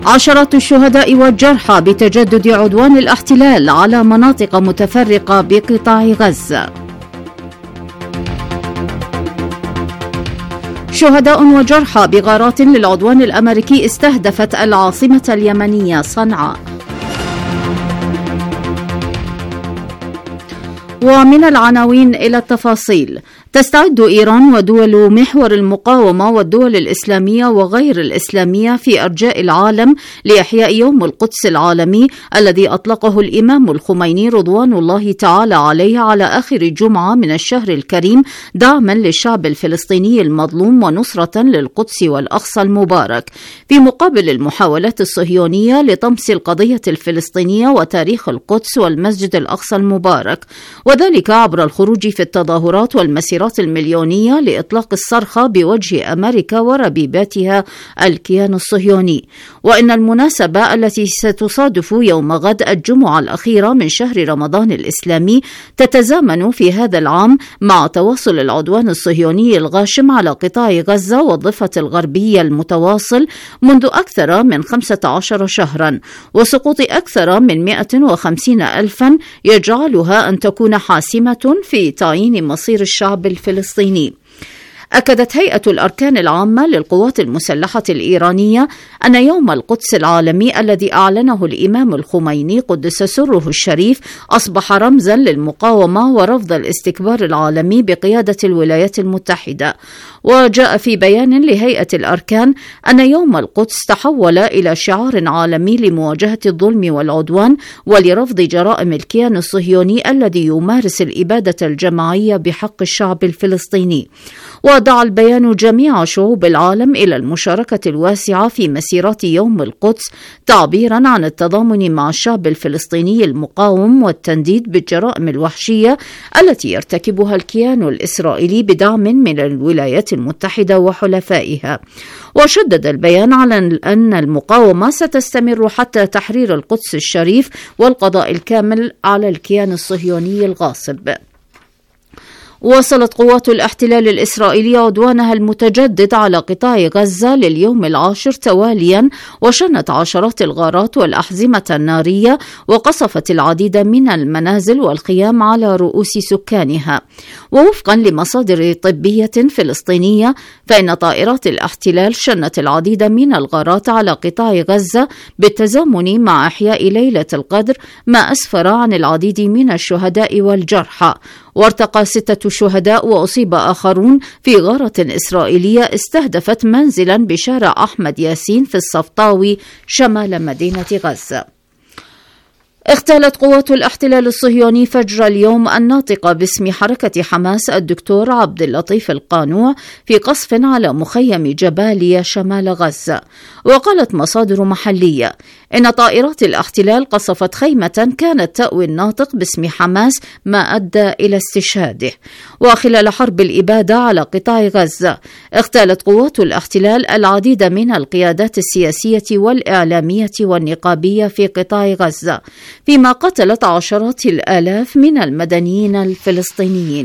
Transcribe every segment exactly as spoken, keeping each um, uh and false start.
عشرات الشهداء والجرحى بتجدد عدوان الاحتلال على مناطق متفرقة بقطاع غزة. شهداء وجرحى بغارات للعدوان الأمريكي استهدفت العاصمة اليمنية صنعاء. ومن العناوين إلى التفاصيل. تستعد إيران ودول محور المقاومة والدول الإسلامية وغير الإسلامية في أرجاء العالم لإحياء يوم القدس العالمي الذي أطلقه الإمام الخميني رضوان الله تعالى عليه على آخر جمعة من الشهر الكريم دعما للشعب الفلسطيني المظلوم ونصرة للقدس والأقصى المبارك، في مقابل المحاولات الصهيونية لطمس القضية الفلسطينية وتاريخ القدس والمسجد الأقصى المبارك، وذلك عبر الخروج في التظاهرات والمسيرات المليونية لإطلاق الصرخة بوجه أمريكا وربيباتها الكيان الصهيوني. وإن المناسبة التي ستصادف يوم غد الجمعة الأخيرة من شهر رمضان الإسلامي تتزامن في هذا العام مع تواصل العدوان الصهيوني الغاشم على قطاع غزة والضفة الغربية المتواصل منذ أكثر من خمسة عشر شهرا، وسقوط أكثر من مئة وخمسين ألفا يجعلها أن تكون حاسمة في تعيين مصير الشعب الفلسطيني. أكدت هيئة الأركان العامة للقوات المسلحة الإيرانية أن يوم القدس العالمي الذي أعلنه الإمام الخميني قدس سره الشريف أصبح رمزا للمقاومة ورفض الاستكبار العالمي بقيادة الولايات المتحدة. وجاء في بيان لهيئة الأركان أن يوم القدس تحول إلى شعار عالمي لمواجهة الظلم والعدوان ولرفض جرائم الكيان الصهيوني الذي يمارس الإبادة الجماعية بحق الشعب الفلسطيني. ودعا البيان جميع شعوب العالم إلى المشاركة الواسعة في مسيرات يوم القدس تعبيرا عن التضامن مع الشعب الفلسطيني المقاوم والتنديد بالجرائم الوحشية التي يرتكبها الكيان الإسرائيلي بدعم من الولايات المتحدة وحلفائها. وشدد البيان على أن المقاومة ستستمر حتى تحرير القدس الشريف والقضاء الكامل على الكيان الصهيوني الغاصب. واصلت قوات الاحتلال الإسرائيلي عدوانها المتجدد على قطاع غزة لليوم العاشر تواليا، وشنت عشرات الغارات والأحزمة النارية وقصفت العديد من المنازل والخيام على رؤوس سكانها. ووفقا لمصادر طبية فلسطينية فإن طائرات الاحتلال شنت العديد من الغارات على قطاع غزة بالتزامن مع إحياء ليلة القدر، ما أسفر عن العديد من الشهداء والجرحى. وارتقى ستة شهداء وأصيب آخرون في غارة إسرائيلية استهدفت منزلا بشارع أحمد ياسين في الصفطاوي شمال مدينة غزة. اغتالت قوات الاحتلال الصهيوني فجر اليوم الناطق باسم حركة حماس الدكتور عبد اللطيف القانوع في قصف على مخيم جباليا شمال غزة. وقالت مصادر محلية إن طائرات الاحتلال قصفت خيمة كانت تأوي الناطق باسم حماس، ما أدى إلى استشهاده. وخلال حرب الإبادة على قطاع غزة اغتالت قوات الاحتلال العديد من القيادات السياسية والإعلامية والنقابية في قطاع غزة، فيما قتلت عشرات الآلاف من المدنيين الفلسطينيين.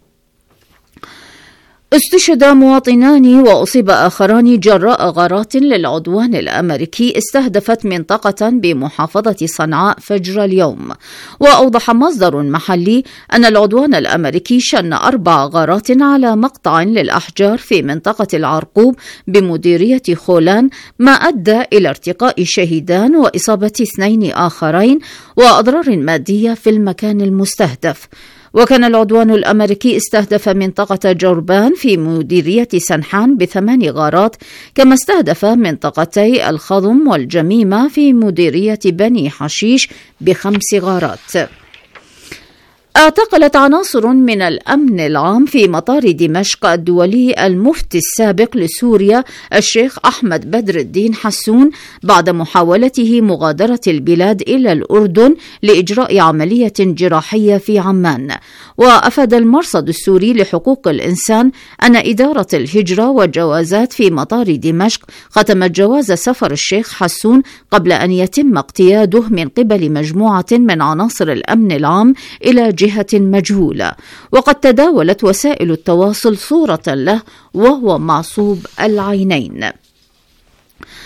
استشهد مواطنان وأصيب آخران جراء غارات للعدوان الأمريكي استهدفت منطقة بمحافظة صنعاء فجر اليوم. وأوضح مصدر محلي أن العدوان الأمريكي شن أربع غارات على مقطع للأحجار في منطقة العرقوب بمديرية خولان، ما أدى إلى ارتقاء شهيدان وإصابة اثنين آخرين وأضرار مادية في المكان المستهدف. وكان العدوان الأمريكي استهدف منطقة جربان في مديرية سنحان بثمان غارات، كما استهدف منطقتي الخضم والجميمة في مديرية بني حشيش بخمس غارات. اعتقلت عناصر من الأمن العام في مطار دمشق الدولي المفتي السابق لسوريا الشيخ أحمد بدر الدين حسون بعد محاولته مغادرة البلاد إلى الأردن لإجراء عملية جراحية في عمان. وأفاد المرصد السوري لحقوق الإنسان أن إدارة الهجرة والجوازات في مطار دمشق ختمت جواز سفر الشيخ حسون قبل أن يتم اقتياده من قبل مجموعة من عناصر الأمن العام إلى جهة مجهولة. وقد تداولت وسائل التواصل صورة له وهو معصوب العينين.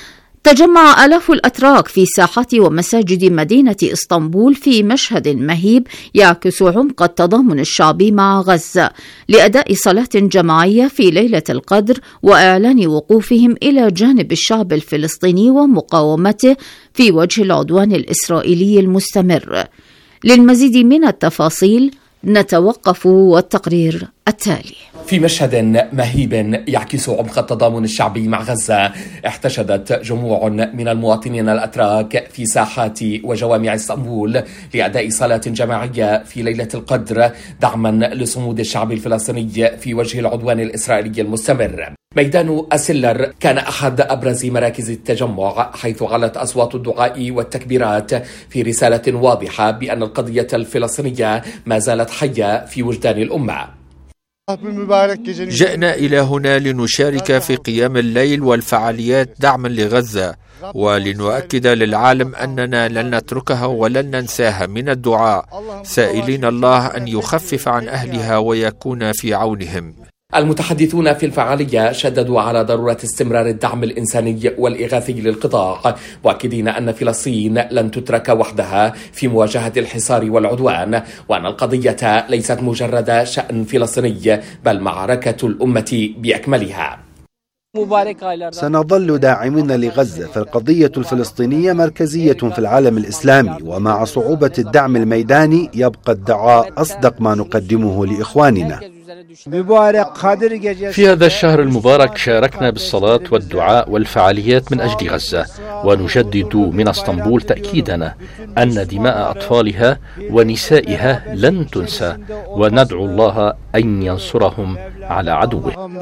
تجمع آلاف الأتراك في ساحات ومساجد مدينة إسطنبول في مشهد مهيب يعكس عمق التضامن الشعبي مع غزة لأداء صلاة جماعية في ليلة القدر وإعلان وقوفهم إلى جانب الشعب الفلسطيني ومقاومته في وجه العدوان الإسرائيلي المستمر. للمزيد من التفاصيل نتوقف والتقرير التالي. في مشهد مهيب يعكس عمق التضامن الشعبي مع غزة، احتشدت جموع من المواطنين الأتراك في ساحات وجوامع اسطنبول لأداء صلاة جماعية في ليلة القدر دعما لصمود الشعب الفلسطيني في وجه العدوان الإسرائيلي المستمر. ميدان أسلر كان أحد أبرز مراكز التجمع، حيث علت أصوات الدعاء والتكبيرات في رسالة واضحة بأن القضية الفلسطينية ما زالت حية في وجدان الأمة. جئنا إلى هنا لنشارك في قيام الليل والفعاليات دعما لغزة، ولنؤكد للعالم أننا لن نتركها ولن ننساها من الدعاء، سائلين الله أن يخفف عن أهلها ويكون في عونهم. المتحدثون في الفعالية شددوا على ضرورة استمرار الدعم الإنساني والإغاثي للقطاع، مؤكدين أن فلسطين لن تترك وحدها في مواجهة الحصار والعدوان، وأن القضية ليست مجرد شأن فلسطيني بل معركة الأمة بأكملها. سنظل داعمين لغزة، فالقضية الفلسطينية مركزية في العالم الإسلامي، ومع صعوبة الدعم الميداني يبقى الدعاء أصدق ما نقدمه لإخواننا. في هذا الشهر المبارك شاركنا بالصلاة والدعاء والفعاليات من أجل غزة، ونجدد من اسطنبول تأكيدنا أن دماء أطفالها ونسائها لن تنسى، وندعو الله أن ينصرهم على عدوه.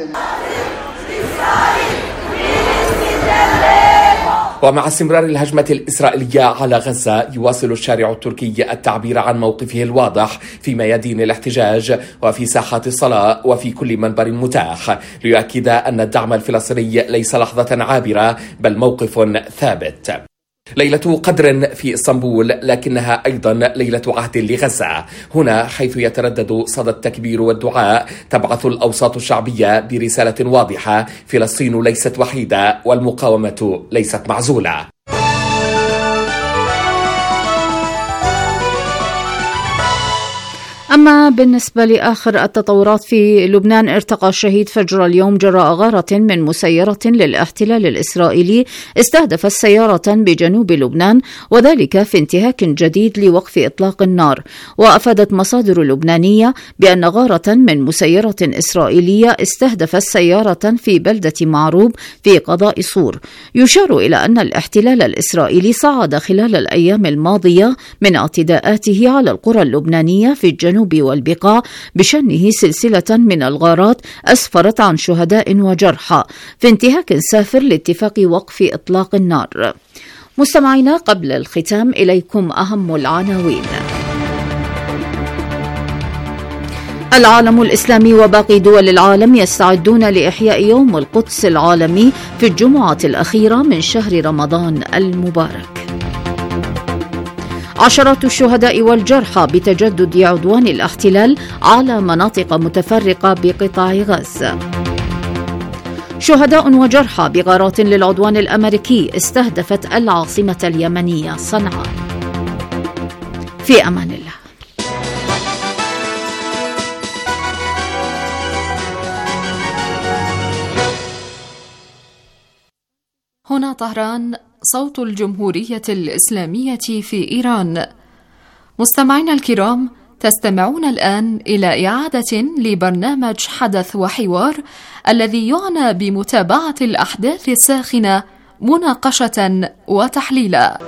ومع استمرار الهجمة الإسرائيلية على غزة، يواصل الشارع التركي التعبير عن موقفه الواضح في ميادين الاحتجاج وفي ساحات الصلاة وفي كل منبر متاح، ليؤكد أن الدعم الفلسطيني ليس لحظة عابرة بل موقف ثابت. ليلة قدر في اسطنبول، لكنها أيضا ليلة عهد لغزة. هنا حيث يتردد صدى التكبير والدعاء، تبعث الأوساط الشعبية برسالة واضحة: فلسطين ليست وحيدة والمقاومة ليست معزولة. أما بالنسبة لآخر التطورات في لبنان، ارتقى الشهيد فجر اليوم جراء غارة من مسيرة للاحتلال الإسرائيلي استهدفت سيارة بجنوب لبنان، وذلك في انتهاك جديد لوقف إطلاق النار. وأفادت مصادر لبنانية بأن غارة من مسيرة إسرائيلية استهدفت سيارة في بلدة معروب في قضاء صور. يشار إلى أن الاحتلال الإسرائيلي صعد خلال الأيام الماضية من اعتداءاته على القرى اللبنانية في الجنوب والبقاع بشنه سلسلة من الغارات أسفرت عن شهداء وجرحى في انتهاك سافر لاتفاق وقف إطلاق النار. مستمعينا، قبل الختام إليكم أهم العناوين. العالم الإسلامي وباقي دول العالم يستعدون لإحياء يوم القدس العالمي في الجمعة الأخيرة من شهر رمضان المبارك. عشرات الشهداء والجرحى بتجدد عدوان الاحتلال على مناطق متفرقة بقطاع غزة. شهداء وجرحى بغارات للعدوان الأمريكي استهدفت العاصمة اليمنية صنعاء. في أمان الله. هنا طهران، صوت الجمهورية الإسلامية في إيران. مستمعينا الكرام، تستمعون الآن إلى إعادة لبرنامج حدث وحوار الذي يعنى بمتابعة الأحداث الساخنة مناقشة وتحليلا.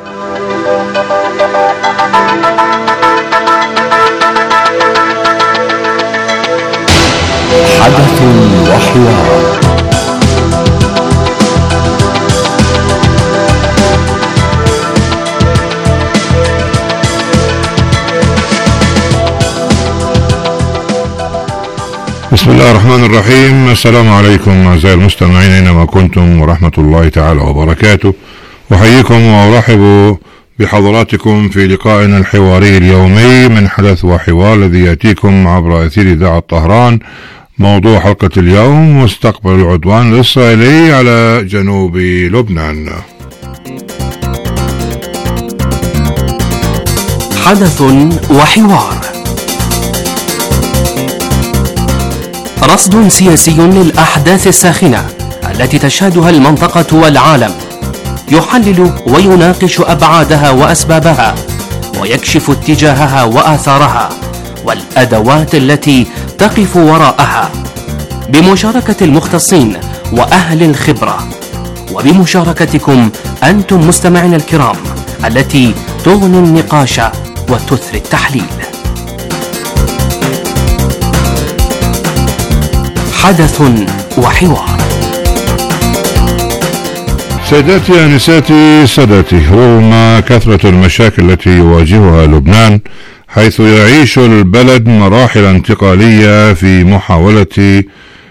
حدث وحوار. بسم الله الرحمن الرحيم. السلام عليكم أعزائي المستمعين أينما كنتم ورحمة الله تعالى وبركاته. أحييكم وأرحب بحضراتكم في لقائنا الحواري اليومي من حدث وحوار الذي يأتيكم عبر أثير إذاعة طهران موضوع حلقة اليوم: مستقبل العدوان الإسرائيلي على جنوب لبنان. حدث وحوار، رصد سياسي للأحداث الساخنة التي تشهدها المنطقة والعالم، يحلل ويناقش أبعادها وأسبابها، ويكشف اتجاهها وآثارها والأدوات التي تقف وراءها، بمشاركة المختصين وأهل الخبرة، وبمشاركتكم أنتم مستمعين الكرام التي تغني النقاش وتثري التحليل. حدث وحوار. سيداتي آنساتي سادتي، رغم كثرة المشاكل التي يواجهها لبنان، حيث يعيش البلد مراحل انتقالية في محاولة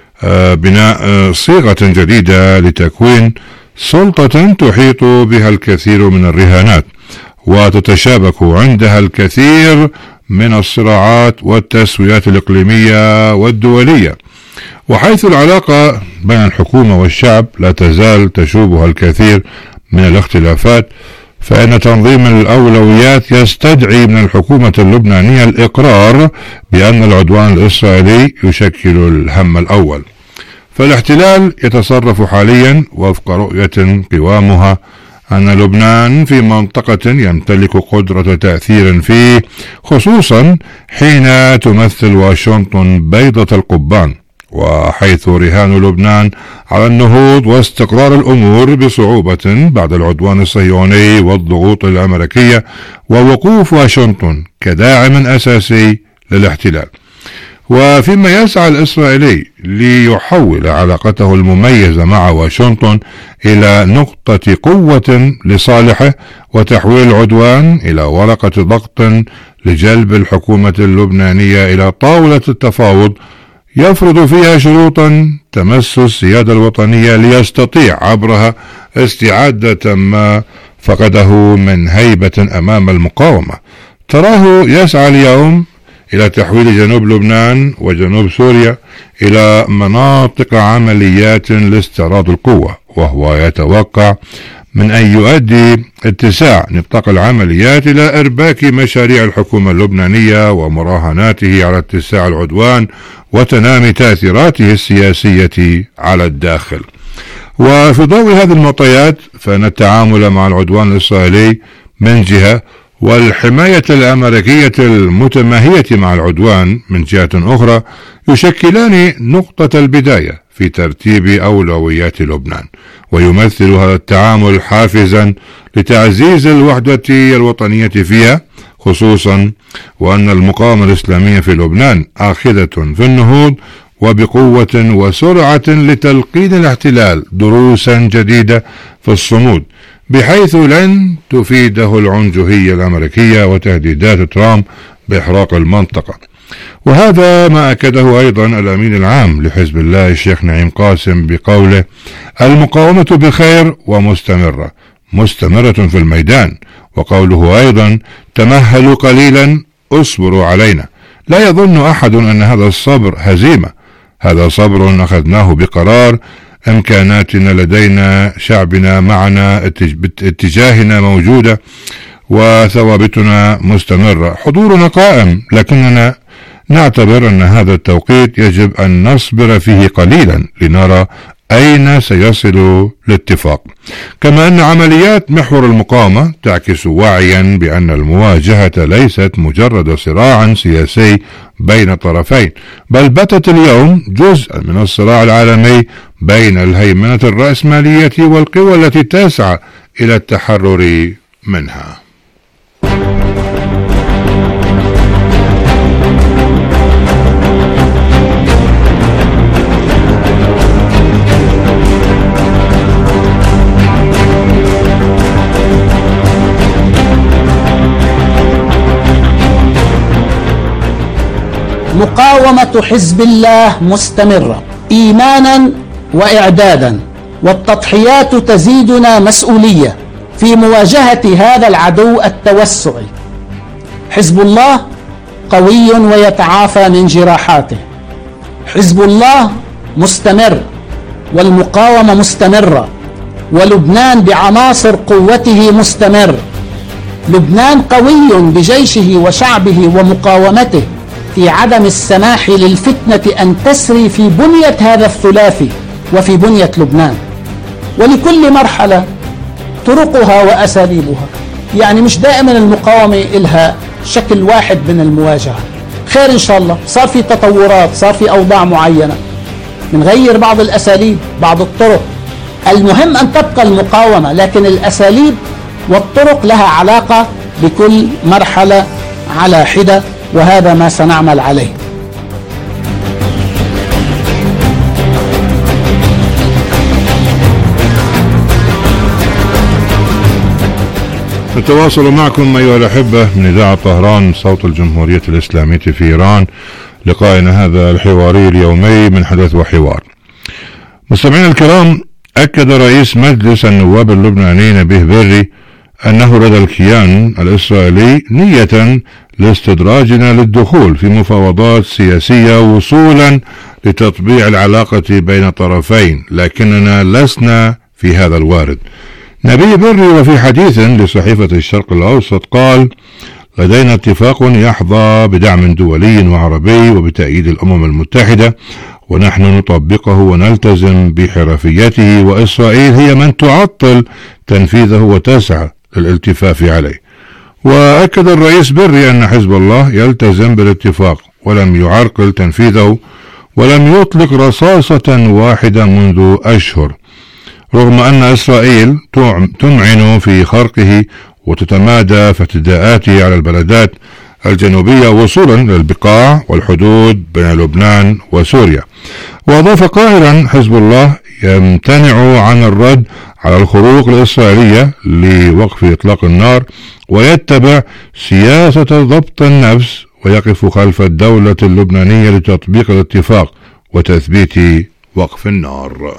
بناء صيغة جديدة لتكوين سلطة تحيط بها الكثير من الرهانات، وتتشابك عندها الكثير من الصراعات والتسويات الإقليمية والدولية، وحيث العلاقة بين الحكومة والشعب لا تزال تشوبها الكثير من الاختلافات، فإن تنظيم الأولويات يستدعي من الحكومة اللبنانية الإقرار بأن العدوان الإسرائيلي يشكل الهم الأول. فالاحتلال يتصرف حاليا وفق رؤية قوامها أن لبنان في منطقة يمتلك قدرة تأثير فيه، خصوصا حين تمثل واشنطن بيضة القضبان، وحيث رهان لبنان على النهوض واستقرار الأمور بصعوبة بعد العدوان الصهيوني والضغوط الأمريكية، ووقوف واشنطن كداعم أساسي للاحتلال. وفيما يسعى الإسرائيلي ليحول علاقته المميزة مع واشنطن إلى نقطة قوة لصالحه، وتحويل العدوان إلى ورقة ضغط لجلب الحكومة اللبنانية إلى طاولة التفاوض يفرض فيها شروطا تمس السيادة الوطنية ليستطيع عبرها استعادة ما فقده من هيبة أمام المقاومة. تراه يسعى اليوم إلى تحويل جنوب لبنان وجنوب سوريا إلى مناطق عمليات لاستعراض القوة، وهو يتوقع من أن يؤدي اتساع نطاق العمليات إلى إرباك مشاريع الحكومة اللبنانية ومراهناته على اتساع العدوان وتنامي تأثيراته السياسية على الداخل. وفي ضوء هذه المعطيات، فإن التعامل مع العدوان الإسرائيلي من جهة والحماية الأمريكية المتماهية مع العدوان من جهة أخرى يشكلان نقطة البداية في ترتيب أولويات لبنان، ويمثل هذا التعامل حافزا لتعزيز الوحدة الوطنية فيها، خصوصا وأن المقاومة الإسلامية في لبنان آخذة في النهوض وبقوة وسرعة لتلقين الاحتلال دروسا جديدة في الصمود، بحيث لن تفيده العنجهية الأمريكية وتهديدات ترامب بإحراق المنطقة. وهذا ما أكده أيضا الأمين العام لحزب الله الشيخ نعيم قاسم بقوله: المقاومة بخير ومستمرة مستمرة في الميدان. وقوله أيضا: تمهلوا قليلا اصبروا علينا. لا يظن أحد أن هذا الصبر هزيمة، هذا صبر أخذناه بقرار، إمكاناتنا لدينا، شعبنا معنا، اتجاهنا موجودة، وثوابتنا مستمرة، حضورنا قائم، لكننا نعتبر أن هذا التوقيت يجب أن نصبر فيه قليلا لنرى أين سيصل الاتفاق. كما أن عمليات محور المقاومة تعكس وعيا بأن المواجهة ليست مجرد صراع سياسي بين طرفين، بل باتت اليوم جزءا من الصراع العالمي بين الهيمنة الرأسمالية والقوى التي تسعى إلى التحرر منها. مقاومة حزب الله مستمرة إيمانا وإعدادا، والتضحيات تزيدنا مسؤولية في مواجهة هذا العدو التوسعي. حزب الله قوي ويتعافى من جراحاته، حزب الله مستمر والمقاومة مستمرة، ولبنان بعناصر قوته مستمر. لبنان قوي بجيشه وشعبه ومقاومته في عدم السماح للفتنة أن تسري في بنية هذا الثلاثي وفي بنية لبنان. ولكل مرحلة طرقها وأساليبها، يعني مش دائما المقاومة إلها شكل واحد من المواجهة. خير إن شاء الله، صار في تطورات، صار في أوضاع معينة، بنغير بعض الأساليب بعض الطرق. المهم أن تبقى المقاومة، لكن الأساليب والطرق لها علاقة بكل مرحلة على حدة، وهذا ما سنعمل عليه. نتواصل معكم أيها الأحبة من إذاعة طهران صوت الجمهورية الإسلامية في إيران، لقائنا هذا الحواري اليومي من حدث وحوار. مستمعينا الكرام، أكد رئيس مجلس النواب اللبناني نبيه بري أنه لدى الكيان الإسرائيلي نية لاستدراجنا للدخول في مفاوضات سياسية وصولا لتطبيع العلاقة بين الطرفين، لكننا لسنا في هذا الوارد. نبيه بري وفي حديث لصحيفة الشرق الأوسط قال: لدينا اتفاق يحظى بدعم دولي وعربي وبتأييد الأمم المتحدة، ونحن نطبقه ونلتزم بحرفيته، وإسرائيل هي من تعطل تنفيذه وتسعى للالتفاف عليه. وأكد الرئيس بري أن حزب الله يلتزم بالاتفاق ولم يعرقل تنفيذه ولم يطلق رصاصة واحدة منذ أشهر، رغم أن إسرائيل تمعن في خرقه وتتمادى في اعتداءاته على البلدات الجنوبية وصولا للبقاع والحدود بين لبنان وسوريا. وأضاف قائلا: حزب الله يمتنع عن الرد على الخروق الإسرائيلية لوقف إطلاق النار، ويتبع سياسة ضبط النفس، ويقف خلف الدولة اللبنانية لتطبيق الاتفاق وتثبيت وقف النار.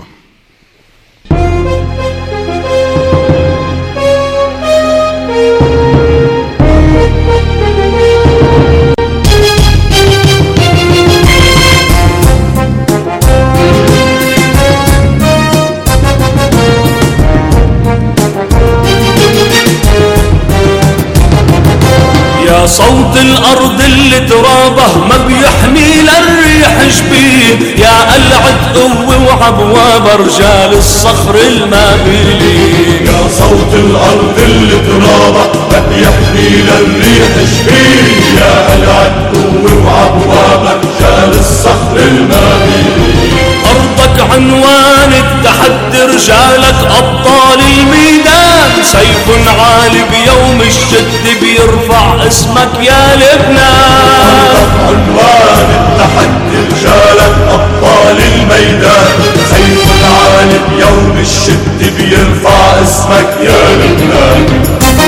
يا صوت الأرض اللي ترابه ما بيحمي للريح شبيه، يا قلعة قوة وعبواب رجال الصخر المابيلي. يا صوت الأرض اللي ترابه ما بيحمي للريح شبيه، يا قلعة قوة وعبواب رجال الصخر المابيلي. أرضك عنوان التحدي، رجالك أبطال الميدان، سيف عالي بيوم الشد بيرفع اسمك يا لبنان. أرضك عنوان التحدي، رجالك أبطال الميدان، سيف عالي بيوم الشد بيرفع اسمك يا لبنان.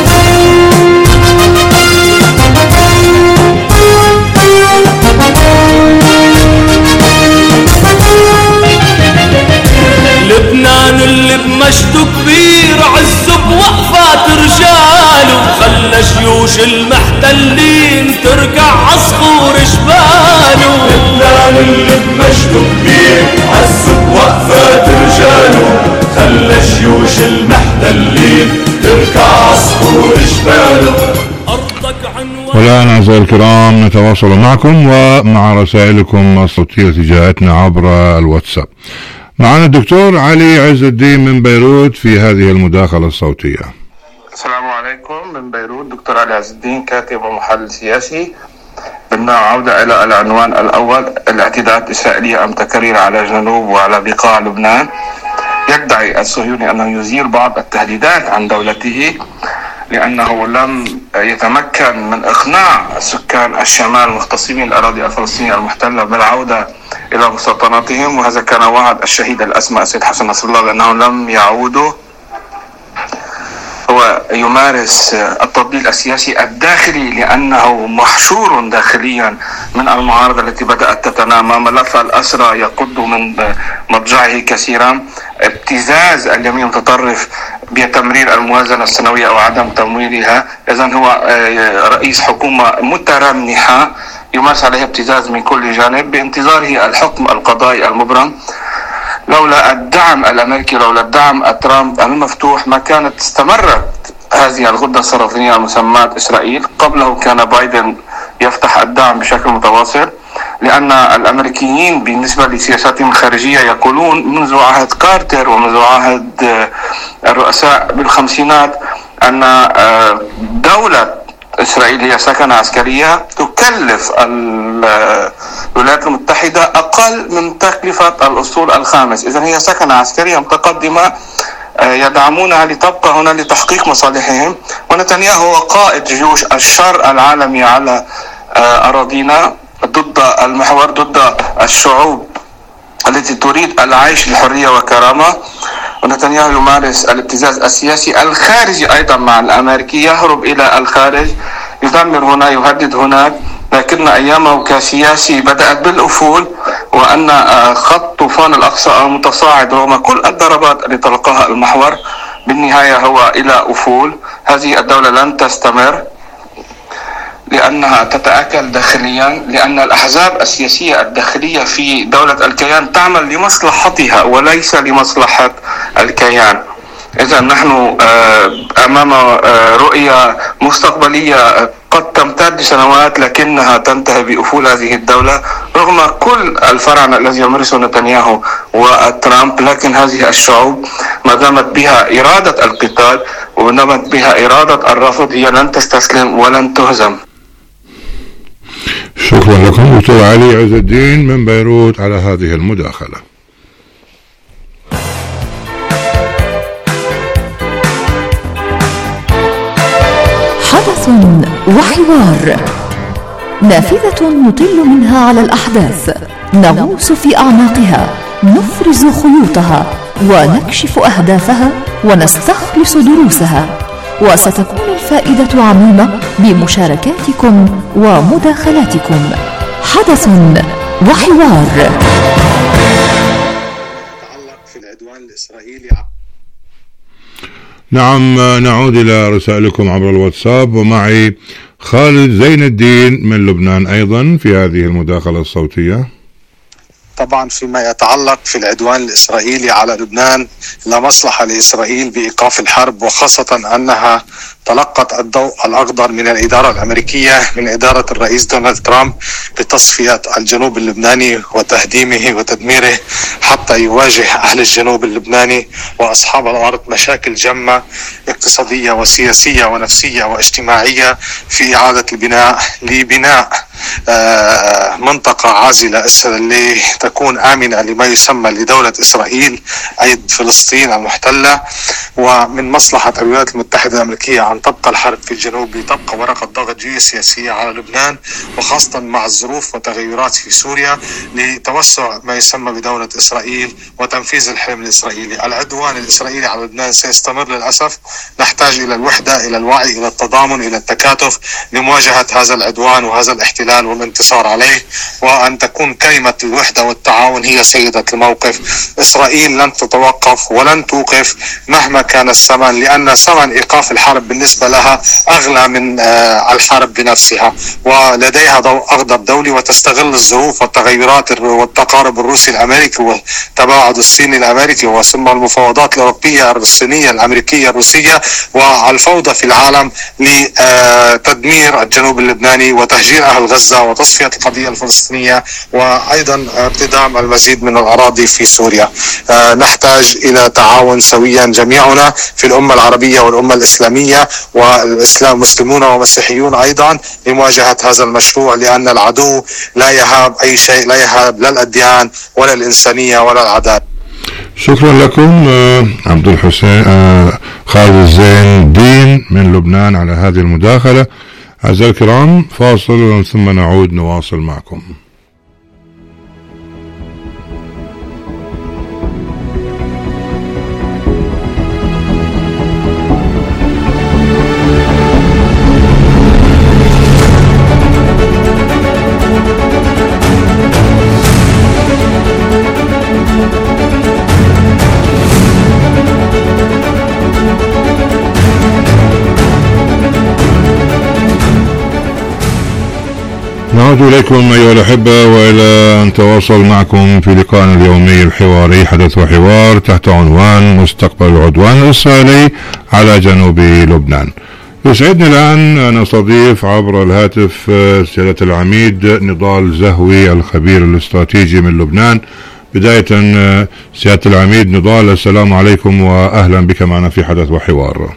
لبنان اللي بمجده كبير عزه بوقفات رجاله، خلى جيوش المحتلين تركع عصفور جباله. لبنان اللي بمجده كبير عزه بوقفات رجاله، خلى جيوش المحتلين تركع عصفور جباله. والآن أعزائي الكرام نتواصل معكم ومع رسائلكم الصوتية التي جاءتنا عبر الواتساب. معنا الدكتور علي عز الدين من بيروت في هذه المداخلة الصوتية. السلام عليكم من بيروت، دكتور علي عز الدين، كاتب ومحلل سياسي. بدنا عودة إلى العنوان الأول: الاعتداءات الإسرائيلية أم تكرير على جنوب وعلى بقاع لبنان. يدعي الصهيوني أنه يزيل بعض التهديدات عن دولته لأنه لم يتمكن من إقناع سكان الشمال المغتصبين الأراضي الفلسطينية المحتلة بالعودة إلى مستوطناتهم، وهذا كان وعد الشهيد الأسمى السيد حسن نصر الله بأنهم لم يعودوا. هو يمارس التضليل السياسي الداخلي لأنه محشور داخليا من المعارضة التي بدأت تتنامى. ملف الأسرى يقض من مضجعه كثيرا، ابتزاز اليمين المتطرف بتمرير الموازنة السنوية أو عدم تمويلها. إذن هو رئيس حكومة مترنحة يمارس عليه ابتزاز من كل جانب بانتظاره الحكم القضائي المبرم. لولا الدعم الأمريكي، لولا الدعم الترامب المفتوح، ما كانت استمرت هذه الغدة السرطانية المسماة إسرائيل. قبله كان بايدن يفتح الدعم بشكل متواصل، لأن الأمريكيين بالنسبة لسياساتهم الخارجية يقولون منذ عهد كارتر ومنذ عهد الرؤساء بالخمسينات أن دولة إسرائيل هي سكنة عسكرية تكلف الولايات المتحدة أقل من تكلفة الأسطول الخامس. إذن هي سكنة عسكرية متقدمة يدعمونها لتبقى هنا لتحقيق مصالحهم. ونتنياهو هو قائد جيوش الشر العالمي على أراضينا ضد المحور، ضد الشعوب التي تريد العيش بحرية وكرامة. ونتنياهو يمارس الابتزاز السياسي الخارجي أيضا مع الأمريكي، يهرب إلى الخارج، يدمر هنا، يهدد هناك. لكن أيامه كسياسي بدأت بالأفول، وأن خط طوفان الأقصى المتصاعد رغم كل الضربات التي تلقاها المحور بالنهاية هو إلى أفول. هذه الدولة لن تستمر لأنها تتآكل داخليا، لأن الأحزاب السياسية الداخلية في دولة الكيان تعمل لمصلحتها وليس لمصلحة الكيان. إذا نحن أمام رؤية مستقبلية قد تمتد سنوات لكنها تنتهي بأفول هذه الدولة رغم كل الفرعنة الذي يمارسه نتنياهو وترامب. لكن هذه الشعوب ما دامت بها إرادة القتال ونمت بها إرادة الرفض هي لن تستسلم ولن تهزم. شكرا لكم دكتور علي عز الدين من بيروت على هذه المداخلة. حدث وحوار، نافذة نطل منها على الأحداث، نغوص في أعماقها، نفرز خيوطها ونكشف أهدافها ونستخلص دروسها، وستكون الفائدة عميمة بمشاركاتكم ومداخلاتكم. حدث وحوار. يتعلق في العدوان الإسرائيلي. نعم، نعود إلى رسائلكم عبر الواتساب، ومعي خالد زين الدين من لبنان أيضا في هذه المداخلة الصوتية. طبعا فيما يتعلق في العدوان الإسرائيلي على لبنان، لا مصلحة لإسرائيل بإيقاف الحرب، وخاصة أنها تلقت الضوء الأخضر من الإدارة الأمريكية من إدارة الرئيس دونالد ترامب بتصفية الجنوب اللبناني وتهديمه وتدميره حتى يواجه أهل الجنوب اللبناني وأصحاب الأرض مشاكل جمة اقتصادية وسياسية ونفسية واجتماعية في إعادة البناء لبناء آه منطقة عازلة اللي تكون آمنة لما يسمى لدولة إسرائيل أي فلسطين المحتلة. ومن مصلحة الولايات المتحدة الأمريكية أن تبقى الحرب في الجنوب لتبقى ورقة ضغط جيوسياسية على لبنان، وخاصة مع الظروف وتغيرات في سوريا لتوسع ما يسمى بدولة إسرائيل وتنفيذ الحلم الإسرائيلي. العدوان الإسرائيلي على لبنان سيستمر للأسف. نحتاج إلى الوحدة، إلى الوعي، إلى التضامن، إلى التكاتف لمواجهة هذا العدوان وهذا الاحتلال والانتصار عليه، وأن تكون كلمة الوحدة والتعاون هي سيدة الموقف. إسرائيل لن تتوقف ولن توقف مهما كان الثمن، لأن ثمن إيقاف الحرب بالنسبة لها أغلى من الحرب بنفسها، ولديها ضوء أخضر دولي وتستغل الظروف والتغيرات والتقارب الروسي الأمريكي والتباعد الصيني الأمريكي وثم المفاوضات الأوروبية الصينية الأمريكية الروسية والفوضى في العالم لتدمير الجنوب اللبناني وتهجير أهل غزة وتصفية القضية الفلسطينية، وأيضا ارتدام المزيد من الأراضي في سوريا. نحتاج إلى تعاون سويا جميعنا في الأمة العربية والأمة الإسلامية، والإسلام مسلمون ومسيحيون أيضا، لمواجهة هذا المشروع، لأن العدو لا يهاب أي شيء، لا يهاب لا الأديان ولا الإنسانية ولا العدالة. شكرا لكم عبد الحسين خالد زين الدين من لبنان على هذه المداخلة. أعزائي الكرام، فاصل ثم نعود نواصل معكم. نعود إليكم أيها الأحبة وإلى أن تواصل معكم في لقائنا اليومي الحواري حدث وحوار تحت عنوان مستقبل العدوان الإسرائيلي على جنوب لبنان. يسعدني الآن أن أستضيف عبر الهاتف سيادة العميد نضال زهوي الخبير الاستراتيجي من لبنان. بداية سيادة العميد نضال، السلام عليكم وأهلا بك معنا في حدث وحوار.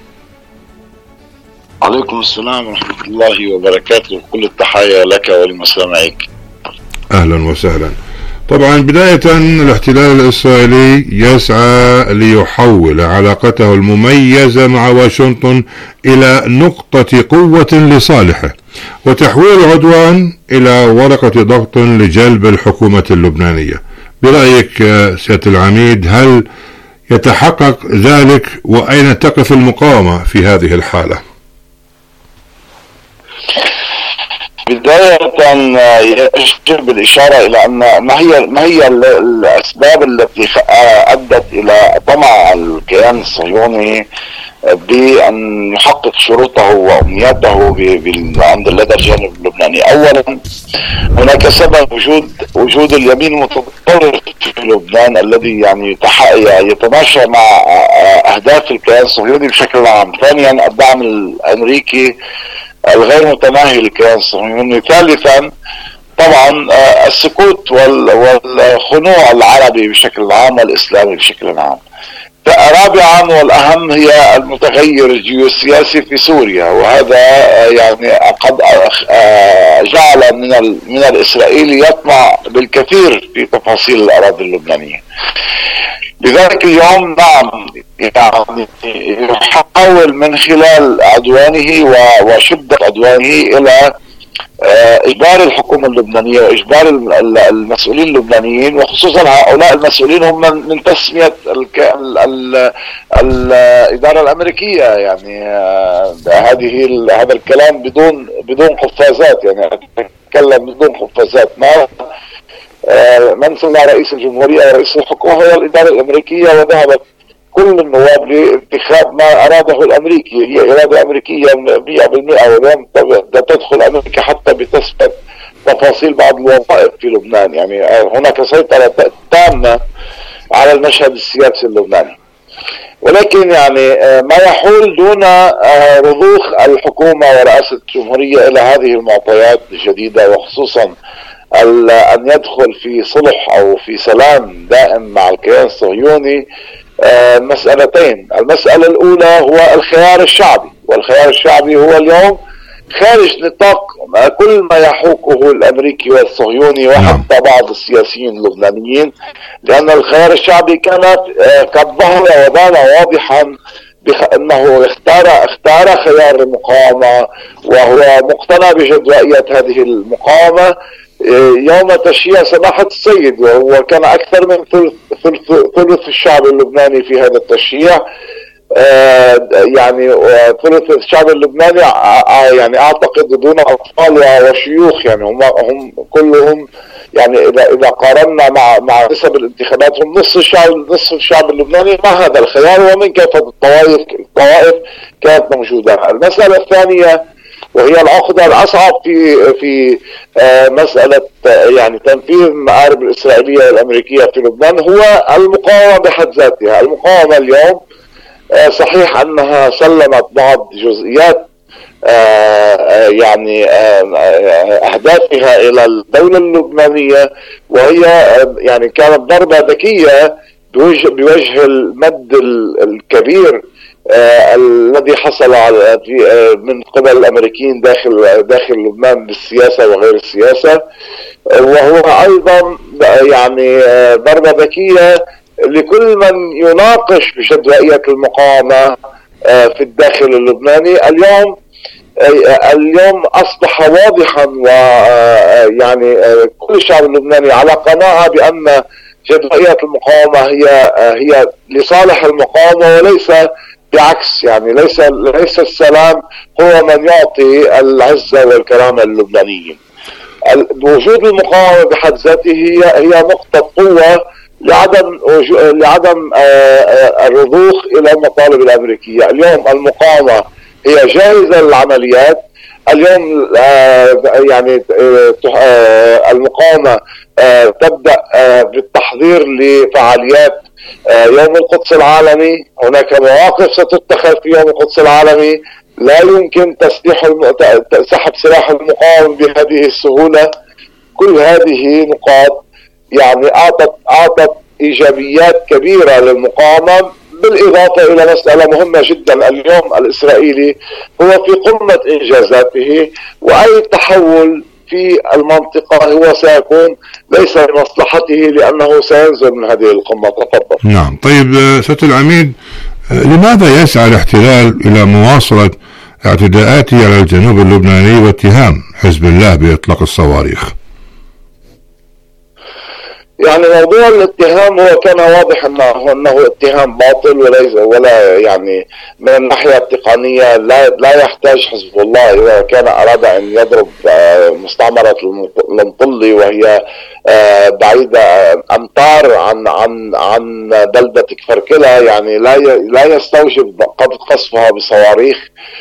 عليكم السلام ورحمة الله وبركاته، كل التحايا لك ولمستمعيك. أهلا وسهلا. طبعا بداية الاحتلال الإسرائيلي يسعى ليحول علاقته المميزة مع واشنطن إلى نقطة قوة لصالحه، وتحويل العدوان إلى ورقة ضغط لجلب الحكومة اللبنانية. برأيك سيادة العميد هل يتحقق ذلك، وأين تقف المقاومة في هذه الحالة؟ بداية يجب الإشارة إلى أن ما هي ما هي الأسباب التي أدت إلى طمع الكيان الصهيوني بأن يحقق شروطه وأمنياته عند لدى الجانب اللبناني. أولا هناك سبب وجود وجود اليمين المتطرف في لبنان الذي يعني يتماشى مع أهداف الكيان الصهيوني بشكل عام. ثانيا الدعم الأمريكي الغير متماهي للكيان الصهيوني. ثالثا طبعا السكوت والخنوع العربي بشكل عام والإسلامي بشكل عام. رابعا والأهم هي المتغير الجيوسياسي في سوريا، وهذا يعني قد جعل من من الإسرائيلي يطمع بالكثير في تفاصيل الأراضي اللبنانية. لذلك اليوم نعم يعني يحاول من خلال عدوانه وشدة عدوانه إلى إجبار الحكومة اللبنانية وإجبار المسؤولين اللبنانيين، وخصوصا هؤلاء المسؤولين هم من تسمية الإدارة الأمريكية. يعني هذه هذا الكلام بدون بدون قفازات، يعني أتكلم بدون قفازات. ما من سمى رئيس الجمهورية ورئيس الحكومة هو الإدارة الأمريكية، وذهبت كل النواب لانتخاب ما أراده الأمريكي. هي إرادة أمريكية مئة بالمئة، ولم تدخل أمريكا حتى بتثبت تفاصيل بعض الوظائف في لبنان. يعني هناك سيطرة تامة على المشهد السياسي اللبناني، ولكن يعني ما يحول دون رضوخ الحكومة ورئاسة الجمهورية إلى هذه المعطيات الجديدة، وخصوصا أن يدخل في صلح أو في سلام دائم مع الكيان الصهيوني مسألتين. المسألة الأولى هو الخيار الشعبي، والخيار الشعبي هو اليوم خارج نطاق كل ما يحوكه الأمريكي والصهيوني وحتى بعض السياسيين اللبنانيين، لأن الخيار الشعبي كان قد ظهر وبان واضحا بأنه اختار اختار خيار المقاومة، وهو مقتنع بجدوائية هذه المقاومة يوم تشييع سماحة السيد، وهو كان أكثر من ثلث, ثلث, ثلث الشعب اللبناني في هذا التشييع. يعني ثلث الشعب اللبناني يعني أعتقد دون أطفال وشيوخ، يعني هم هم كلهم يعني إذا إذا قارنا مع مع نسب الانتخابات هم نصف الشعب نصف الشعب اللبناني مع هذا الخيار، ومن كافة الطوائف الطوائف كانت موجودة. المسألة الثانية وهي العقدة الأصعب في في مسألة يعني تنفيذ المآرب الإسرائيلية والأمريكية في لبنان هو المقاومة بحد ذاتها. المقاومة اليوم صحيح أنها سلمت بعض جزئيات يعني أهدافها إلى الدولة اللبنانية، وهي يعني كانت ضربة ذكية بوجه, بوجه المد الكبير آه الذي حصل على آه من قبل الأمريكيين داخل داخل لبنان بالسياسة وغير السياسة، آه وهو أيضا يعني آه ضربة ذكية لكل من يناقش بجدوائية المقاومة آه في الداخل اللبناني. اليوم آه اليوم أصبح واضحا، ويعني آه كل الشعب اللبناني على قناعة بأن جدوائية المقاومة هي آه هي لصالح المقاومة وليس بعكس. يعني ليس ليس السلام هو من يعطي العزة والكرامة للبنانيين. وجود المقاومة بحد ذاته هي هي نقطة قوة لعدم لعدم الرضوخ إلى المطالب الأمريكية. اليوم المقاومة هي جاهزة للعمليات، اليوم يعني المقاومة تبدأ بالتحضير لفعاليات يوم القدس العالمي. هناك مواقف ستتخذ في يوم القدس العالمي، لا يمكن تسليح الم... سحب سلاح المقاومة بهذه السهولة. كل هذه نقاط يعني أعطت أعطت إيجابيات كبيرة للمقاومة، بالإضافة إلى مسألة مهمة جدا. اليوم الإسرائيلي هو في قمة إنجازاته، وأي تحول في المنطقة هو سيكون ليس لمصلحته لأنه سينزل من هذه القمة. تفضل. نعم. طيب سيادة العميد، لماذا يسعى الاحتلال إلى مواصلة اعتداءاته على الجنوب اللبناني واتهام حزب الله بإطلاق الصواريخ؟ يعني موضوع الاتهام هو كان واضح انه انه اتهام باطل، وليس ولا يعني من الناحيه التقنيه لا لا يحتاج حزب الله اذا كان اراد ان يضرب مستعمره المطلي وهي بعيده امتار عن عن عن بلده كفركلة، يعني لا لا يستوجب قصفها بصواريخ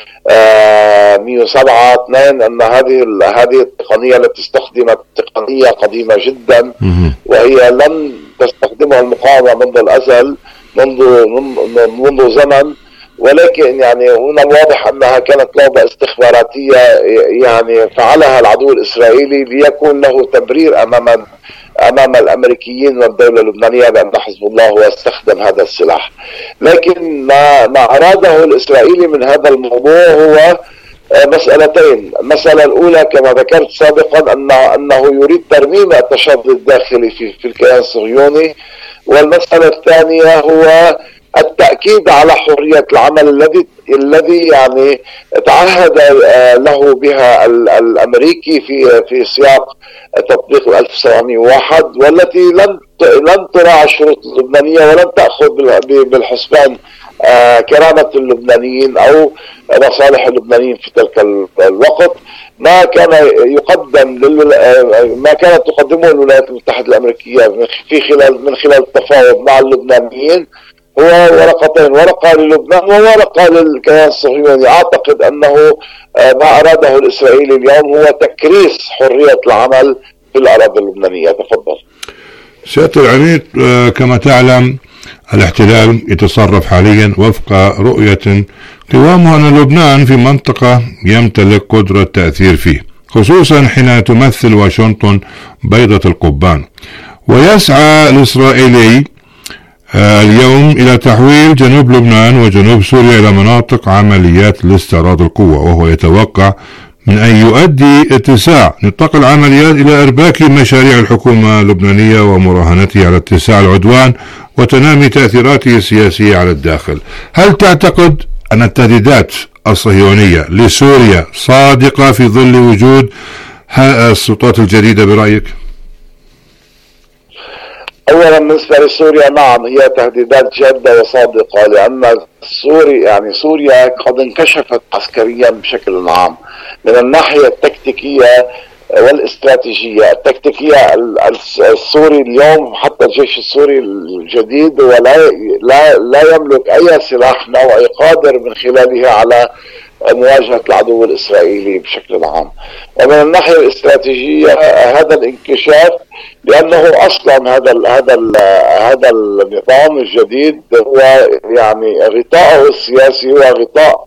مئة وسبعة اثنين. ان هذه هذه التقنيه التي استخدمت تقنيه قديمه جدا، وهي لم تستخدمها المقاومه منذ الازل، منذ منذ زمن، ولكن يعني من الواضح انها كانت لعبه استخباراتيه يعني فعلها العدو الاسرائيلي ليكون له تبرير امام امام الامريكيين والدوله اللبنانيه بان حزب الله هو استخدم هذا السلاح. لكن ما ما اراده الاسرائيلي من هذا الموضوع هو مسألتين. المسألة الأولى كما ذكرت سابقا أن أنه يريد ترميم التشظي الداخلي في في الكيان الصهيوني، والمسألة الثانية هو التأكيد على حرية العمل الذي الذي يعني تعهد له بها الأمريكي في في سياق تطبيق ألف وتسعمئة وواحد، والتي لم لم تراعي الشروط اللبنانية ولم تأخذ بالحسبان كرامة اللبنانيين أو مصالح اللبنانيين في تلك الوقت. ما كان يقدم ما كانت تقدمه الولايات المتحدة الأمريكية في خلال من خلال التفاوض مع اللبنانيين هو ورقتين، ورقة للبنان وورقة للكيان الصهيوني. أعتقد أنه ما أراده الإسرائيلي اليوم هو تكريس حرية العمل في الأراضي اللبنانية. تفضل. سيادة العميد، كما تعلم الاحتلال يتصرف حاليا وفق رؤية قوامه أن لبنان في منطقة يمتلك قدرة تأثير فيه، خصوصا حين تمثل واشنطن بيضة القبان. ويسعى الإسرائيلي اليوم إلى تحويل جنوب لبنان وجنوب سوريا إلى مناطق عمليات لاستعراض القوة، وهو يتوقع من أن يؤدي اتساع نطاق العمليات إلى إرباك مشاريع الحكومة اللبنانية ومراهنته على اتساع العدوان وتنامي تأثيراته السياسية على الداخل. هل تعتقد أن التهديدات الصهيونية لسوريا صادقة في ظل وجود السلطات الجديدة برأيك؟ اولا بالنسبه لسوريا، نعم هي تهديدات جاده وصادقه، لان سوريا يعني سوريا قد انكشفت عسكريا بشكل عام من الناحيه التكتيكيه والاستراتيجيه. التكتيكيه السوري اليوم حتى الجيش السوري الجديد ولا لا لا يملك اي سلاح نوعي قادر من خلاله على مواجهة العدو الإسرائيلي بشكل عام. ومن الناحية الاستراتيجية هذا الانكشاف لأنه أصلا هذا ال هذا ال هذا النظام الجديد هو يعني غطاءه السياسي هو غطاء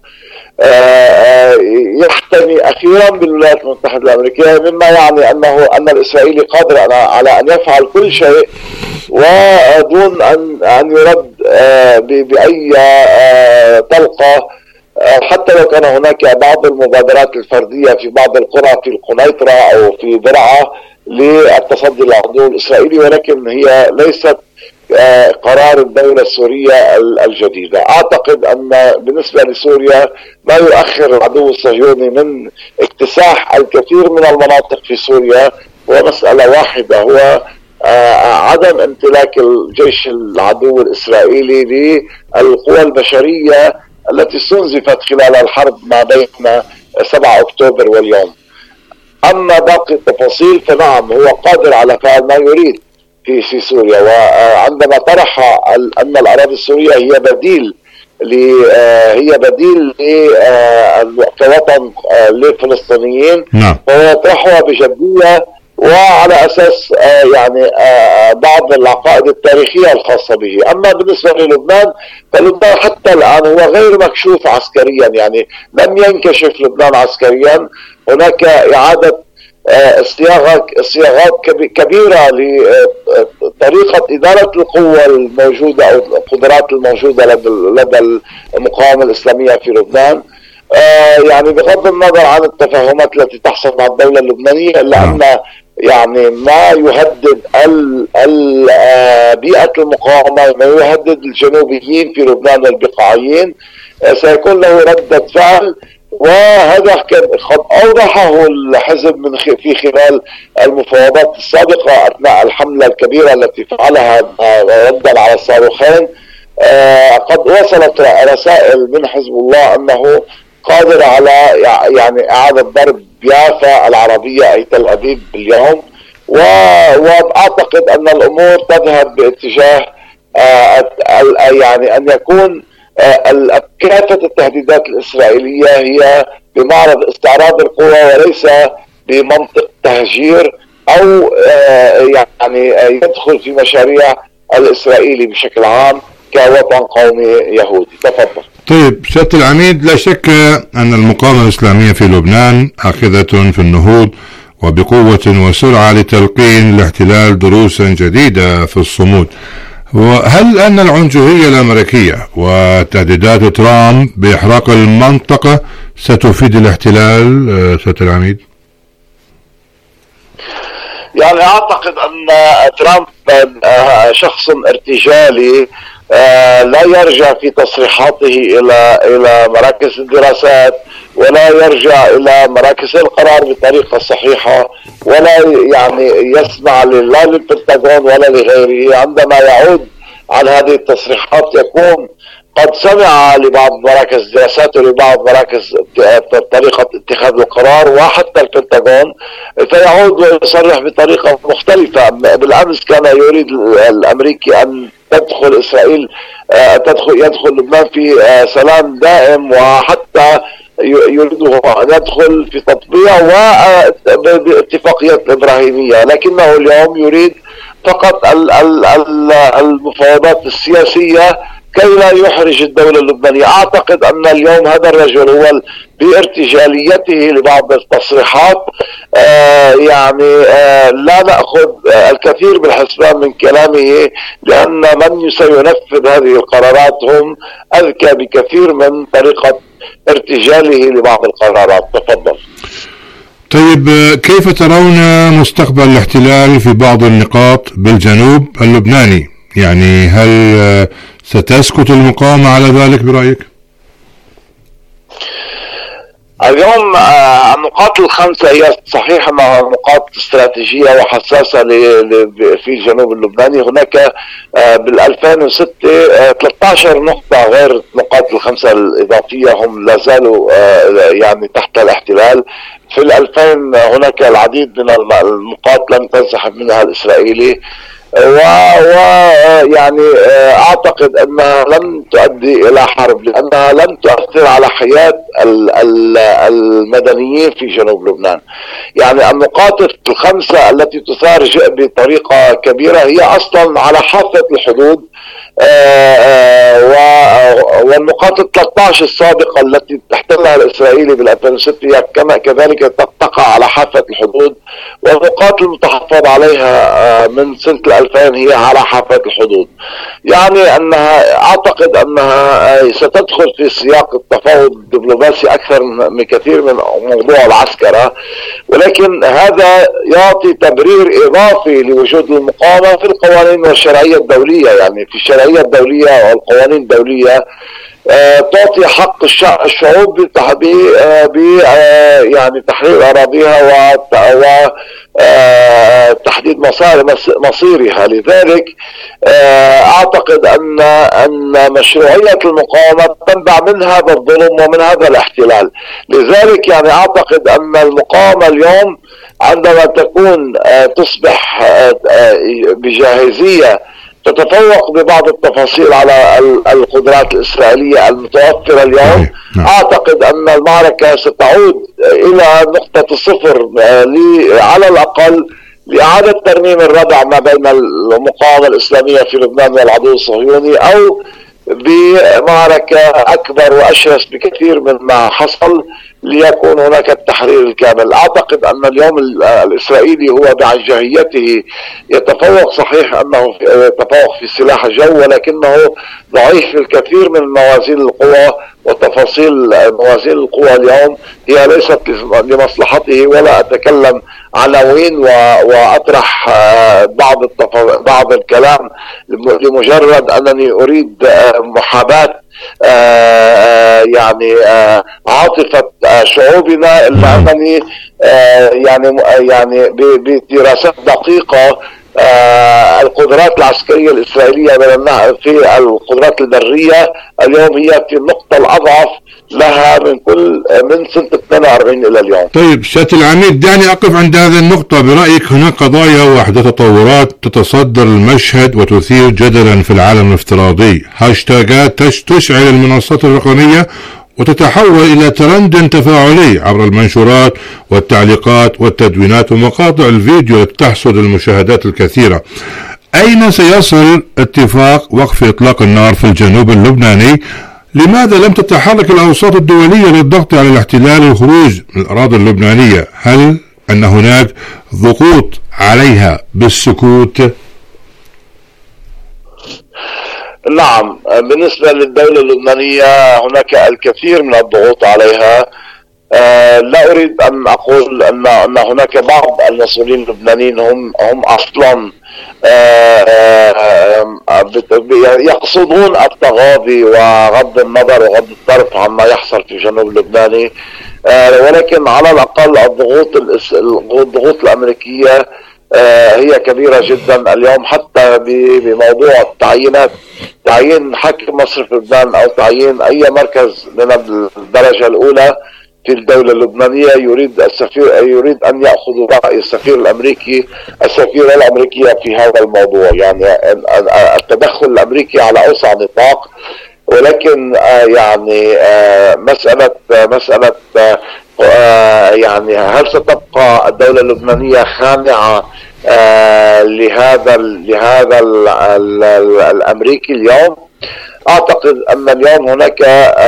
يحتمي أخيرا بالولايات المتحدة الأمريكية، مما يعني أنه أن الإسرائيلي قادر على أن يفعل كل شيء ودون أن أن يرد بأي طلقة، حتى لو كان هناك بعض المبادرات الفردية في بعض القرى في القنيطرة أو في درعا للتصدي للعدو الإسرائيلي، ولكن هي ليست قرار الدولة السورية الجديدة. أعتقد أن بالنسبة لسوريا ما يؤخر العدو الصهيوني من اكتساح الكثير من المناطق في سوريا هو مسألة واحدة، هو عدم امتلاك الجيش العدو الإسرائيلي للقوى البشرية التي استنزفت خلال الحرب ما بين سبعة أكتوبر واليوم. أما باقي التفاصيل فنعم هو قادر على فعل ما يريد في في سوريا. وعندما طرح أن الأراضي السورية هي بديل هي بديل كوطن للفلسطينيين، نعم. ويطرحها بجدية وعلى أساس يعني بعض العقائد التاريخية الخاصة به. أما بالنسبة للبنان فلبنان حتى الآن هو غير مكشوف عسكريا، يعني لم ينكشف لبنان عسكريا. هناك إعادة صياغات كبيرة لطريقة إدارة القوة الموجودة أو القدرات الموجودة لدى المقاومة الإسلامية في لبنان، يعني بغض النظر عن التفاهمات التي تحصل مع الدولة اللبنانية، إلا أن يعني ما يهدد بيئة المقاومة، ما يهدد الجنوبيين في لبنان البقاعيين سيكون له ردة فعل. وهذا قد أوضحه الحزب من في خلال المفاوضات السابقة أثناء الحملة الكبيرة التي فعلها ردا على الصاروخين. قد وصلت رسائل من حزب الله أنه قادر على يعني إعادة ضرب يافا العربية أي تل أبيب باليوم، وأعتقد أن الأمور تذهب باتجاه يعني أن يكون كافة التهديدات الإسرائيلية هي بمعرض استعراض القوى وليس بمنطق تهجير أو يعني يدخل في مشاريع الإسرائيلي بشكل عام كوطن قومي يهودي. تفضل. طيب سيادة العميد، لا شك أن المقاومة الإسلامية في لبنان آخذة في النهوض وبقوة وسرعة لتلقين الاحتلال دروسا جديدة في الصمود. وهل أن العنجهية الأمريكية وتهديدات ترامب بإحراق المنطقة ستفيد الاحتلال سيادة العميد؟ يعني أعتقد أن ترامب شخص ارتجالي لا يرجع في تصريحاته إلى إلى مراكز الدراسات، ولا يرجع إلى مراكز القرار بطريقة صحيحة، ولا يعني يسمع لا للبنتاغون ولا لغيره. عندما يعود عن هذه التصريحات يكون قد سمع لبعض مراكز الدراسات ولبعض مراكز طريقة اتخاذ القرار وحتى البنتاغون، فيعود ويصرح بطريقة مختلفة. بالأمس كان يريد الأمريكي أن تدخل إسرائيل تدخل يدخل لبنان في سلام دائم، وحتى يريده أن يدخل في تطبيع وباتفاقية الإبراهيمية، لكنه اليوم يريد فقط المفاوضات السياسية كي لا يحرج الدولة اللبنانية. أعتقد أن اليوم هذا الرجل هو بارتجاليته لبعض التصريحات آه يعني آه لا نأخذ آه الكثير بالحسبان من كلامه، لأن من سينفذ هذه القرارات هم أذكى بكثير من طريقة ارتجاله لبعض القرارات. تفضل. طيب كيف ترون مستقبل الاحتلال في بعض النقاط بالجنوب اللبناني؟ يعني هل ستسكت المقاومة على ذلك برأيك؟ اليوم النقاط الخمسة هي صحيح أنها نقاط استراتيجية وحساسة في الجنوب اللبناني. هناك بال ألفين وستة ثلاثة عشر نقطة غير النقاط الخمسة الإضافية هم لا زالوا يعني تحت الاحتلال. في الألفين هناك العديد من النقاط لم تنسحب منها الإسرائيلي، ويعني أعتقد أنها لم تؤدي إلى حرب، لأنها لم تؤثر على حياة المدنيين في جنوب لبنان. يعني النقاط الخمسة التي تثار بطريقة كبيرة هي أصلا على حافة الحدود، والنقاط الثلاثة عشر السابقة التي تحتلها الإسرائيلي بال ألفين وستة كما كذلك تقع على حافة الحدود، والنقاط المتحفظ عليها من سنة الألفين هي على حافة الحدود. يعني أنها أعتقد أنها ستدخل في سياق التفاوض الدبلوماسي أكثر من كثير من موضوع العسكرة، ولكن هذا يعطي تبرير إضافي لوجود المقاومة في القوانين والشرعية الدولية. يعني في الشرعية الدولية والقوانين الدولية تعطي حق الشعوب ب يعني تحرير أراضيها وتحديد مصيرها. لذلك أعتقد أن أن مشروعية المقاومة تنبع من هذا الظلم ومن هذا الاحتلال. لذلك يعني أعتقد أن المقاومة اليوم عندما تكون تصبح بجاهزية تتفوق ببعض التفاصيل على القدرات الإسرائيلية المتوفرة اليوم. أعتقد أن المعركة ستعود إلى نقطة الصفر على الأقل لإعادة ترميم الردع ما بين المقاومة الإسلامية في لبنان والعدو الصهيوني، أو بمعركة أكبر وأشرس بكثير مما حصل ليكون هناك التحرير الكامل. أعتقد أن اليوم الإسرائيلي هو بعنجهيته يتفوق، صحيح أنه يتفوق في سلاح الجو، ولكنه ضعيف في الكثير من موازين القوى، وتفاصيل موازين القوى اليوم هي ليست لمصلحته. ولا أتكلم عناوين وأطرح بعض بعض الكلام لمجرد أنني أريد محاباة يعني عاطفة شعوبنا، إلا أنني يعني يعني بدراسات دقيقة القدرات العسكرية الإسرائيلية في القدرات البرية اليوم هي في النقطة الأضعف لها من كل من سنة اثنين وأربعين إلى اليوم. طيب سيادة العميد، دعني أقف عند هذه النقطة. برأيك هناك قضايا وحدة تطورات تتصدر المشهد وتثير جدلا في العالم الافتراضي، هاشتاجات تشعل المنصات الرقمية وتتحول إلى ترند تفاعلي عبر المنشورات والتعليقات والتدوينات ومقاطع الفيديو التي تحصد المشاهدات الكثيرة. أين سيصل اتفاق وقف إطلاق النار في الجنوب اللبناني؟ لماذا لم تتحرك الأوساط الدولية للضغط على الاحتلال والخروج من الأراضي اللبنانية؟ هل أن هناك ضغوط عليها بالسكوت؟ نعم، بالنسبة للدولة اللبنانية هناك الكثير من الضغوط عليها. أه لا أريد أن أقول أن أن هناك بعض المسؤولين اللبنانيين هم هم أصلا أه يقصدون التغاضي وغض النظر وغض الطرف عما يحصل في جنوب اللبناني، أه ولكن على الأقل الضغوط الضغوط الأمريكية أه هي كبيرة جدا اليوم، حتى بموضوع التعيينات، تعيين حاكم مصرف لبنان أو تعيين أي مركز من الدرجة الأولى في الدولة اللبنانية. يريد السفير يريد أن يأخذ رأي السفير الأمريكي السفيرة الأمريكية في هذا الموضوع، يعني التدخل الأمريكي على أوسع نطاق. ولكن يعني مسألة مسألة يعني هل ستبقى الدولة اللبنانية خانعة لهذا لهذا الأمريكي اليوم؟ أعتقد أن اليوم هناك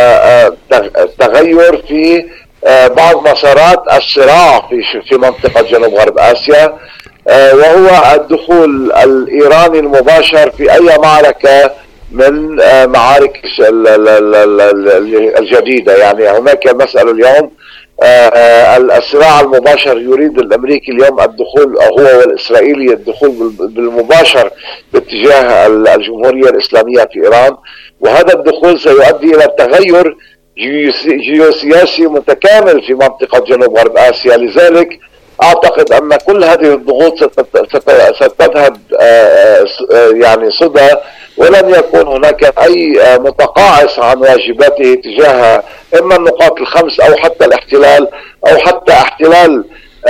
تغير في بعض مسارات الصراع في في منطقة جنوب غرب آسيا، وهو الدخول الإيراني المباشر في أي معركة من معارك الجديدة. يعني هناك مسألة اليوم الصراع المباشر، يريد الأمريكي اليوم الدخول هو والإسرائيلي الدخول بالمباشر باتجاه الجمهورية الإسلامية في إيران، وهذا الدخول سيؤدي إلى تغير جيوسياسي متكامل في منطقة جنوب غرب آسيا. لذلك أعتقد أن كل هذه الضغوط ستذهب يعني صدى، ولن يكون هناك أي متقاعس عن واجباته تجاه إما النقاط الخمس أو حتى الاحتلال أو حتى احتلال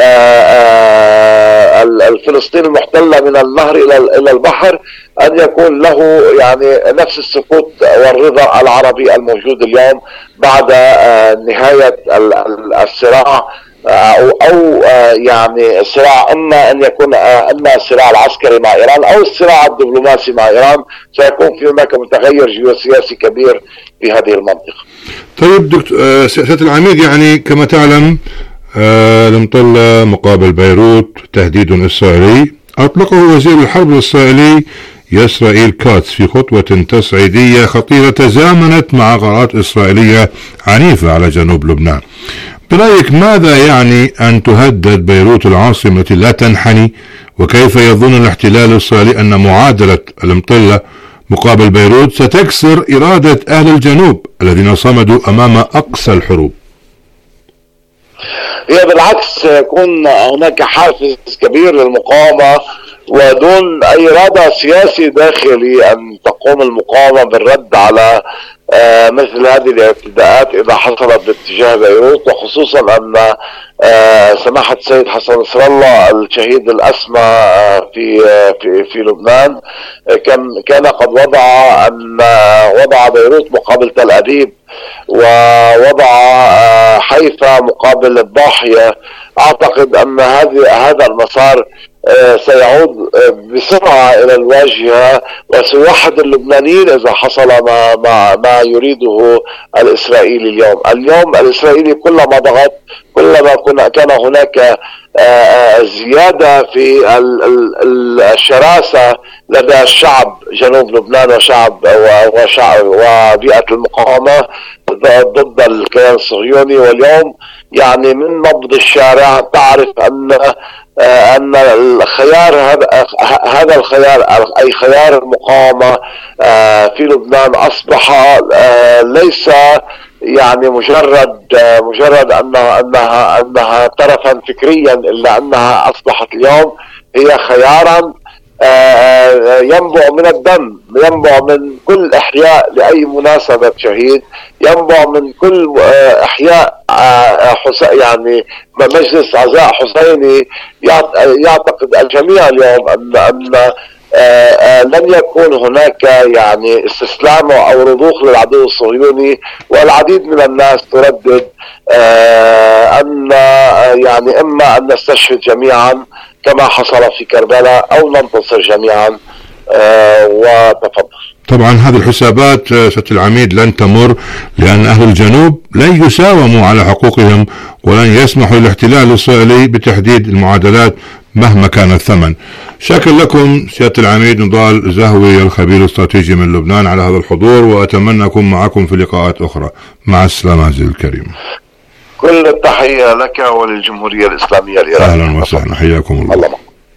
الفلسطين المحتلة من النهر إلى البحر، أن يكون له يعني نفس السكوت والرضا العربي الموجود اليوم بعد نهاية الصراع، أو, أو يعني الصراع إما أن يكون إما الصراع العسكري مع إيران أو الصراع الدبلوماسي مع إيران، سيكون في هناك متغير جيوسياسي كبير في هذه المنطقة. طيب دكتور سيادة العميد، يعني كما تعلم المطلة مقابل بيروت تهديد إسرائيلي أطلقه وزير الحرب الإسرائيلي يسرائيل كاتس في خطوة تصعيدية خطيرة تزامنت مع قرارات إسرائيلية عنيفة على جنوب لبنان. برأيك ماذا يعني أن تهدد بيروت العاصمة التي لا تنحني؟ وكيف يظن الاحتلال الإسرائيلي أن معادلة المطلة مقابل بيروت ستكسر إرادة أهل الجنوب الذين صمدوا أمام أقصى الحروب؟ هي بالعكس يكون هناك حافز كبير للمقاومة، ودون أي رادع سياسي داخلي أن تقوم المقاومة بالرد على آه مثل هذه الاعتداءات إذا حصلت باتجاه بيروت، وخصوصا أن آه سماحة السيد حسن نصر الله الشهيد الأسمى آه في في في لبنان. كان كان قد وضع أن وضع بيروت مقابل تل أبيب، ووضع حيفا مقابل الضاحية. أعتقد أن هذه هذا المسار سيعود بسرعة إلى الواجهة وسيوحد اللبنانيين إذا حصل ما ما ما يريده الإسرائيلي اليوم. اليوم الإسرائيلي كلما ضغط كلما كان هناك زيادة في الشراسة لدى الشعب جنوب لبنان وشعب وشعب وبيئة المقاومة ضد الكيان الصهيوني. واليوم يعني من نبض الشارع تعرف أن أن الخيار هذا هذا الخيار أي خيار المقاومة في لبنان أصبح ليس يعني مجرد مجرد أنها أنها أنها طرفا فكريا، إلا أنها أصبحت اليوم هي خيارا ينبع من الدم، ينبع من كل إحياء لأي مناسبة شهيد، ينبع من كل إحياء يعني مجلس عزاء حسيني. يعتقد الجميع اليوم أن أن لن يكون هناك يعني استسلام أو رضوخ للعدو الصهيوني. والعديد من الناس تردد أن يعني إما أن نستشهد جميعا كما حصل في كربلاء أو ننتصر جميعا. وتفضل. طبعا هذه الحسابات سيادة العميد لن تمر، لأن أهل الجنوب لن يساوموا على حقوقهم ولن يسمحوا للاحتلال الإسرائيلي بتحديد المعادلات مهما كان الثمن. شكرا لكم سيادة العميد نضال زهوي الخبير الاستراتيجي من لبنان على هذا الحضور، وأتمنى أكون معكم في لقاءات أخرى. مع السلامة عزيزي الكريم. كل التحية لك وللجمهورية الإسلامية الإيرانية. أهلا وسهلا، حياكم الله, الله.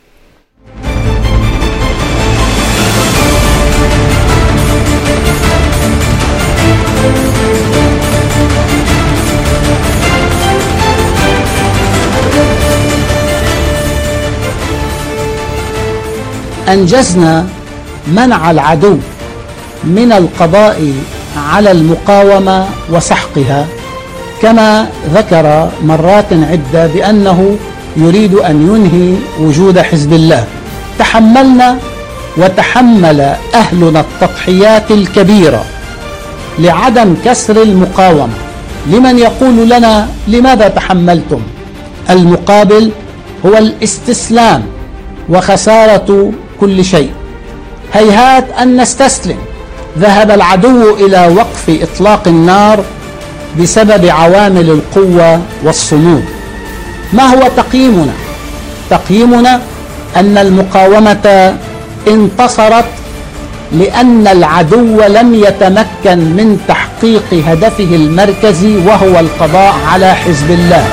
أنجزنا منع العدو من القضاء على المقاومة وسحقها، كما ذكر مرات عدة بأنه يريد أن ينهي وجود حزب الله. تحملنا وتحمل أهلنا التضحيات الكبيرة لعدم كسر المقاومة. لمن يقول لنا لماذا تحملتم؟ المقابل هو الاستسلام وخسارة كل شيء. هيهات أن نستسلم. ذهب العدو إلى وقف إطلاق النار بسبب عوامل القوة والصمود. ما هو تقييمنا؟ تقييمنا أن المقاومة انتصرت لأن العدو لم يتمكن من تحقيق هدفه المركزي وهو القضاء على حزب الله.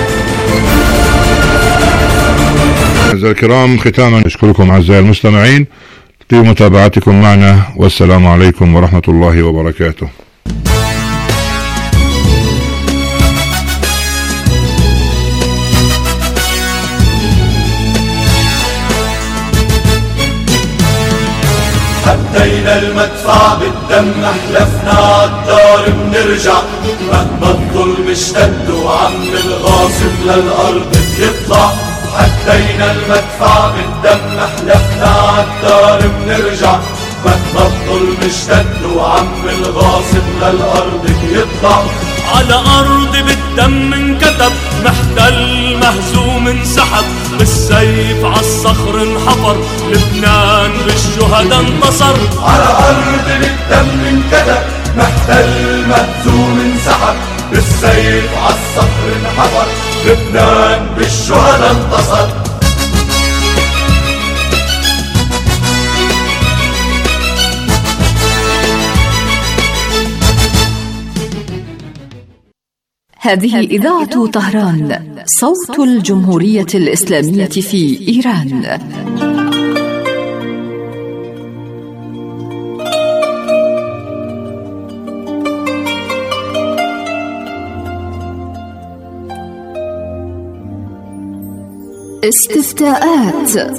أعزائي الكرام، ختاما أشكركم أعزائي المستمعين لمتابعتكم معنا، والسلام عليكم ورحمة الله وبركاته. حدينا المدفع بالدم، حلفنا عالدار بنرجع مهما الظلم اشتد وعم الغاصب للأرض بيطلع. حدينا المدفع بالدم، حلفنا عالدار بنرجع مهما الظلم اشتد وعم الغاصب للأرض بيطلع. على أرض بالدم انكتب، محتل مهزوم انسحب، بالسيف عالصخر انحفر، لبنان بالشهداء انتصر. على أرض بالدم انكتب، محتل مهزوم انسحب، بالسيف عالصخر انحفر، لبنان بالشهداء انتصر. هذه إذاعة طهران، صوت الجمهورية الإسلامية في إيران. استفتاءات.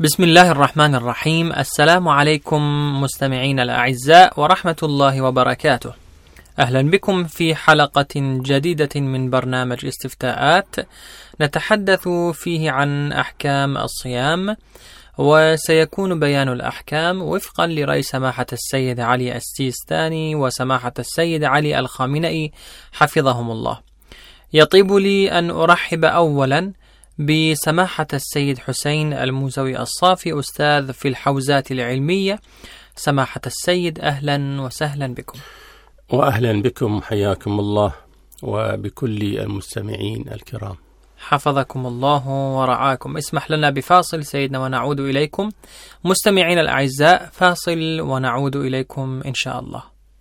بسم الله الرحمن الرحيم. السلام عليكم مستمعين الأعزاء ورحمة الله وبركاته. أهلا بكم في حلقة جديدة من برنامج استفتاءات نتحدث فيه عن أحكام الصيام، وسيكون بيان الأحكام وفقا لرأي سماحة السيد علي السيستاني وسماحة السيد علي الخامنئي حفظهم الله. يطيب لي أن أرحب أولا بسماحة السيد حسين الموزوي الصافي، أستاذ في الحوزات العلمية. سماحة السيد أهلا وسهلا بكم. وأهلا بكم، حياكم الله، وبكل المستمعين الكرام. حفظكم الله ورعاكم. اسمح لنا بفاصل سيدنا ونعود إليكم. مستمعين الأعزاء، فاصل ونعود إليكم إن شاء الله.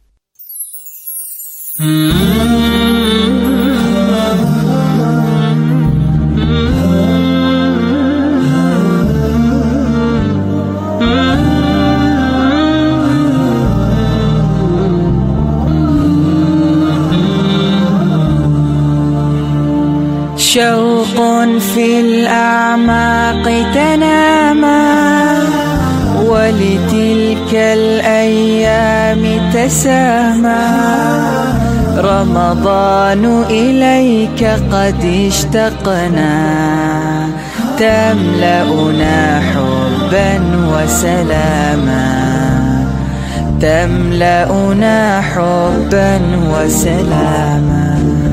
شوق في الأعماق تنامى، ولتلك الأيام تسامى. رمضان إليك قد اشتقنا، تملأنا حبا وسلاما، تملأنا حبا وسلاما.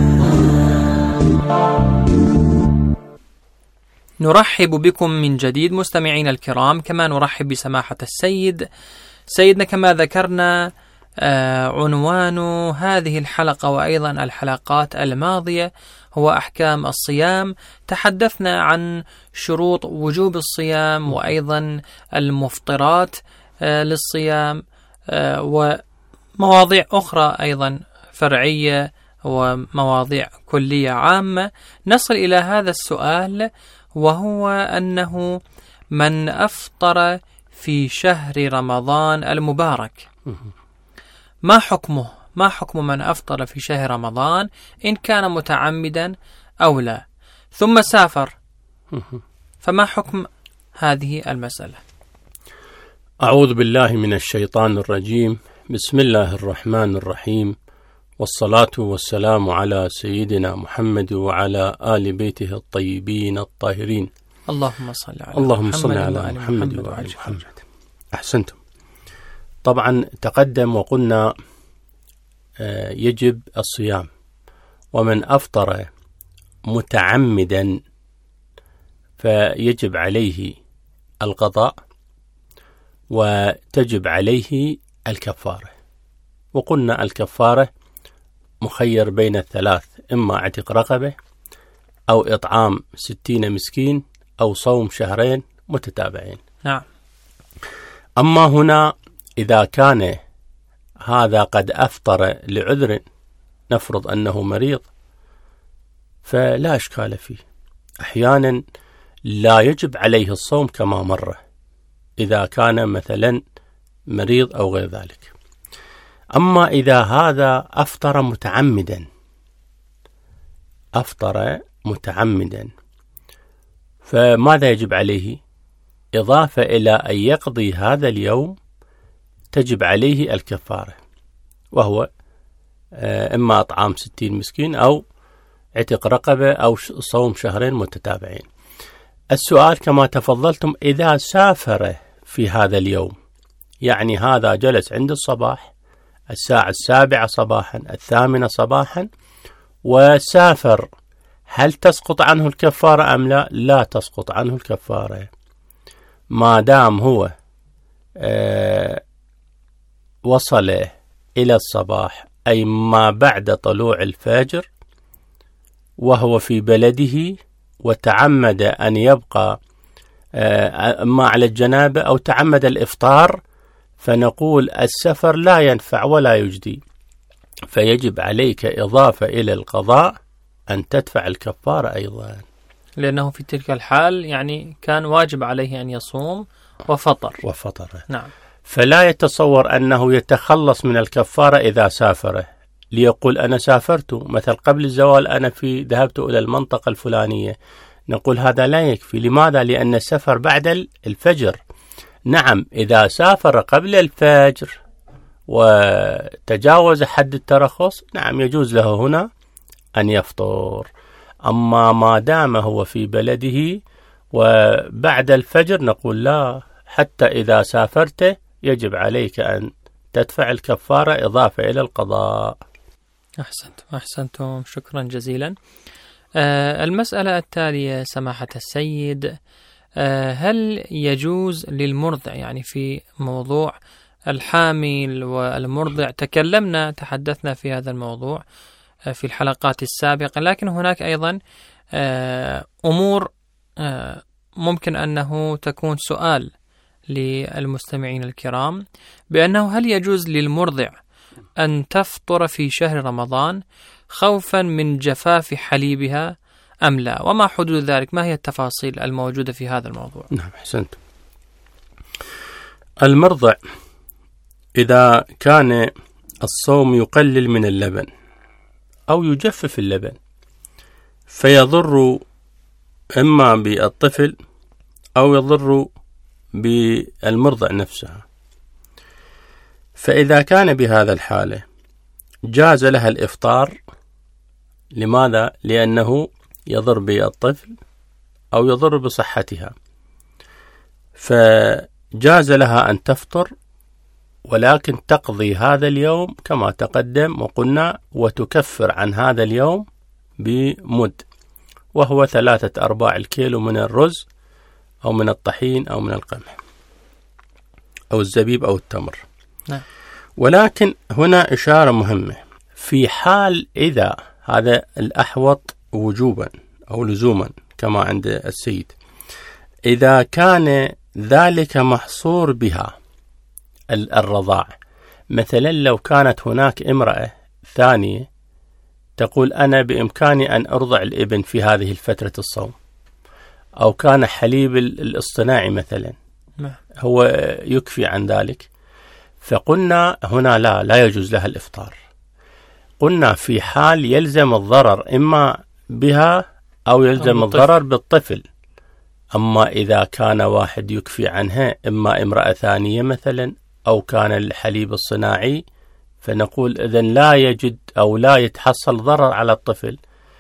نرحب بكم من جديد مستمعين الكرام، كما نرحب بسماحة السيد. سيدنا كما ذكرنا عنوان هذه الحلقة وأيضا الحلقات الماضية هو أحكام الصيام. تحدثنا عن شروط وجوب الصيام وأيضا المفطرات للصيام ومواضيع أخرى أيضا فرعية ومواضيع كلية عامة. نصل إلى هذا السؤال، وهو أنه من أفطر في شهر رمضان المبارك ما حكمه؟ ما حكم من أفطر في شهر رمضان إن كان متعمدا أو لا، ثم سافر، فما حكم هذه المسألة؟ أعوذ بالله من الشيطان الرجيم. بسم الله الرحمن الرحيم، والصلاة والسلام على سيدنا محمد وعلى آل بيته الطيبين الطاهرين. اللهم صل على اللهم محمد صل على وآل محمد محمد وآل وآل محمد. أحسنتم. طبعا تقدم وقلنا يجب الصيام، ومن أفطر متعمدا فيجب عليه القضاء وتجب عليه الكفارة. وقلنا الكفارة مخير بين الثلاث، إما عتق رقبة أو إطعام ستين مسكين أو صوم شهرين متتابعين. نعم. أما هنا إذا كان هذا قد أفطر لعذر، نفرض أنه مريض، فلا إشكال فيه. أحيانا لا يجب عليه الصوم كما مر إذا كان مثلا مريض أو غير ذلك. أما إذا هذا أفطر متعمدا، أفطر متعمدا فماذا يجب عليه؟ إضافة إلى أن يقضي هذا اليوم تجب عليه الكفارة، وهو إما أطعام ستين مسكين أو عتق رقبة أو صوم شهرين متتابعين. السؤال كما تفضلتم، إذا سافر في هذا اليوم، يعني هذا جلس عند الصباح الساعة السابعة صباحا الثامنة صباحا وسافر، هل تسقط عنه الكفارة أم لا؟ لا تسقط عنه الكفارة ما دام هو آه وصل إلى الصباح، أي ما بعد طلوع الفجر، وهو في بلده وتعمد أن يبقى آه ما على الجنابة أو تعمد الإفطار، فنقول السفر لا ينفع ولا يجدي، فيجب عليك إضافة إلى القضاء أن تدفع الكفارة أيضا، لأنه في تلك الحال يعني كان واجب عليه أن يصوم وفطر وفطر نعم. فلا يتصور أنه يتخلص من الكفارة إذا سافر، ليقول أنا سافرت مثل قبل الزوال، أنا في ذهبت إلى المنطقة الفلانية، نقول هذا لا يكفي. لماذا؟ لأن السفر بعد الفجر. نعم إذا سافر قبل الفجر وتجاوز حد الترخص نعم يجوز له هنا أن يفطر. أما ما دام هو في بلده وبعد الفجر نقول لا، حتى إذا سافرت يجب عليك أن تدفع الكفارة إضافة إلى القضاء. أحسنتم أحسنتم شكرا جزيلا. آه المسألة التالية سماحة السيد، آه هل يجوز للمرضع، يعني في موضوع الحامل والمرضع تكلمنا تحدثنا في هذا الموضوع آه في الحلقات السابقة، لكن هناك أيضا آه أمور آه ممكن أنه تكون سؤال للمستمعين الكرام، بأنه هل يجوز للمرضع أن تفطر في شهر رمضان خوفا من جفاف حليبها أم لا، وما حدود ذلك؟ ما هي التفاصيل الموجودة في هذا الموضوع؟ نعم أحسنت. المرضع إذا كان الصوم يقلل من اللبن أو يجفف اللبن فيضر إما بالطفل أو يضر بالمرضع نفسها، فإذا كان بهذا الحالة جاز لها الإفطار. لماذا؟ لأنه يضر بالطفل أو يضر بصحتها، فجاز لها أن تفطر، ولكن تقضي هذا اليوم كما تقدم وقلنا، وتكفر عن هذا اليوم بمد، وهو ثلاثة أرباع الكيلو من الرز أو من الطحين أو من القمح أو الزبيب أو التمر. نعم. ولكن هنا إشارة مهمة، في حال إذا هذا الأحوط وجوبا أو لزوما كما عند السيد، إذا كان ذلك محصور بها الرضاع، مثلا لو كانت هناك امرأة ثانية تقول أنا بإمكاني أن أرضع الابن في هذه الفترة الصوم، أو كان حليب الاصطناعي مثلا هو يكفي عن ذلك، فقلنا هنا لا لا يجوز لها الإفطار. قلنا في حال يلزم الضرر إما بها أو يلزم الضرر بالطفل. أما إذا كان واحد يكفي عنها، إما امرأة ثانية مثلا أو كان الحليب الصناعي، فنقول إذن لا يجد أو لا يتحصل ضرر على الطفل،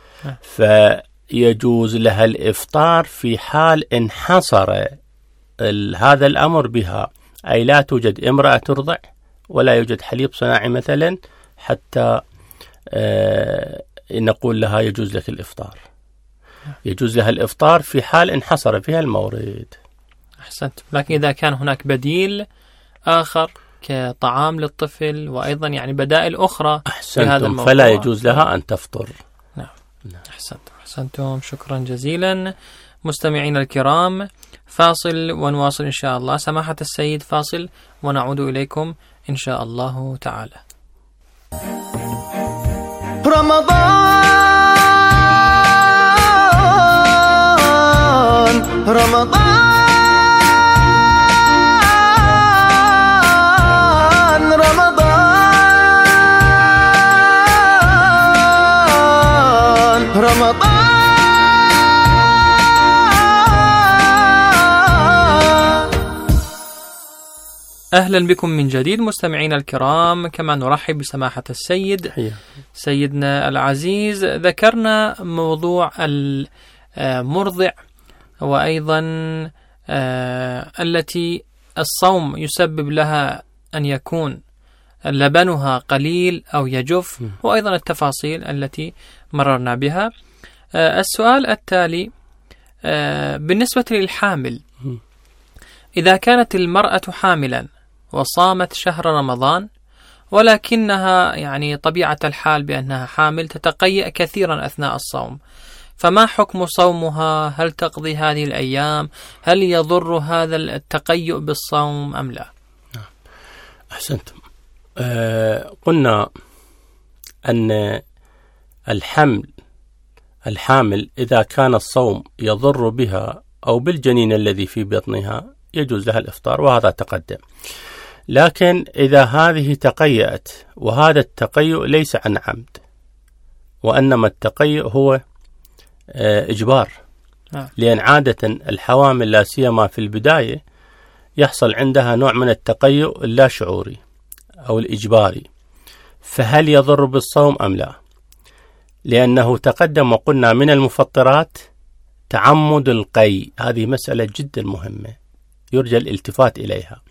فيجوز لها الإفطار في حال انحصر هذا الأمر بها، أي لا توجد امرأة ترضع ولا يوجد حليب صناعي مثلا حتى آه نقول لها يجوز لك الإفطار. يجوز لها الإفطار في حال انحصر فيها المورد. أحسنت. لكن إذا كان هناك بديل آخر كطعام للطفل وأيضا يعني بدائل أخرى في هذا الموضوع فلا يجوز لها أن تفطر. نعم. نعم. أحسنت. أحسنتم شكرا جزيلا. مستمعين الكرام، فاصل ونواصل إن شاء الله. سماحة السيد فاصل ونعود إليكم إن شاء الله تعالى. رمضان رمضان رمضان رمضان. أهلا بكم من جديد مستمعين الكرام، كما نرحب بسماحة السيد سيدنا العزيز. ذكرنا موضوع المرضع وأيضا التي الصوم يسبب لها أن يكون لبنها قليل أو يجف، وأيضا التفاصيل التي مررنا بها. السؤال التالي بالنسبة للحامل، إذا كانت المرأة حاملا وصامت شهر رمضان ولكنها يعني طبيعة الحال بأنها حامل تتقيأ كثيرا أثناء الصوم، فما حكم صومها؟ هل تقضي هذه الأيام؟ هل يضر هذا التقيؤ بالصوم أم لا؟ أحسنتم. أه قلنا أن الحمل الحامل إذا كان الصوم يضر بها أو بالجنين الذي في بطنها يجوز لها الإفطار، وهذا تقدم. لكن إذا هذه تقيأت وهذا التقيؤ ليس عن عمد، وإنما التقيؤ هو إجبار، لأن عادة الحوامل لا سيما في البداية يحصل عندها نوع من التقيؤ اللا شعوري أو الإجباري، فهل يضر بالصوم أم لا؟ لأنه تقدم وقلنا من المفطرات تعمد القي، هذه مسألة جدا مهمة يرجى الالتفات إليها.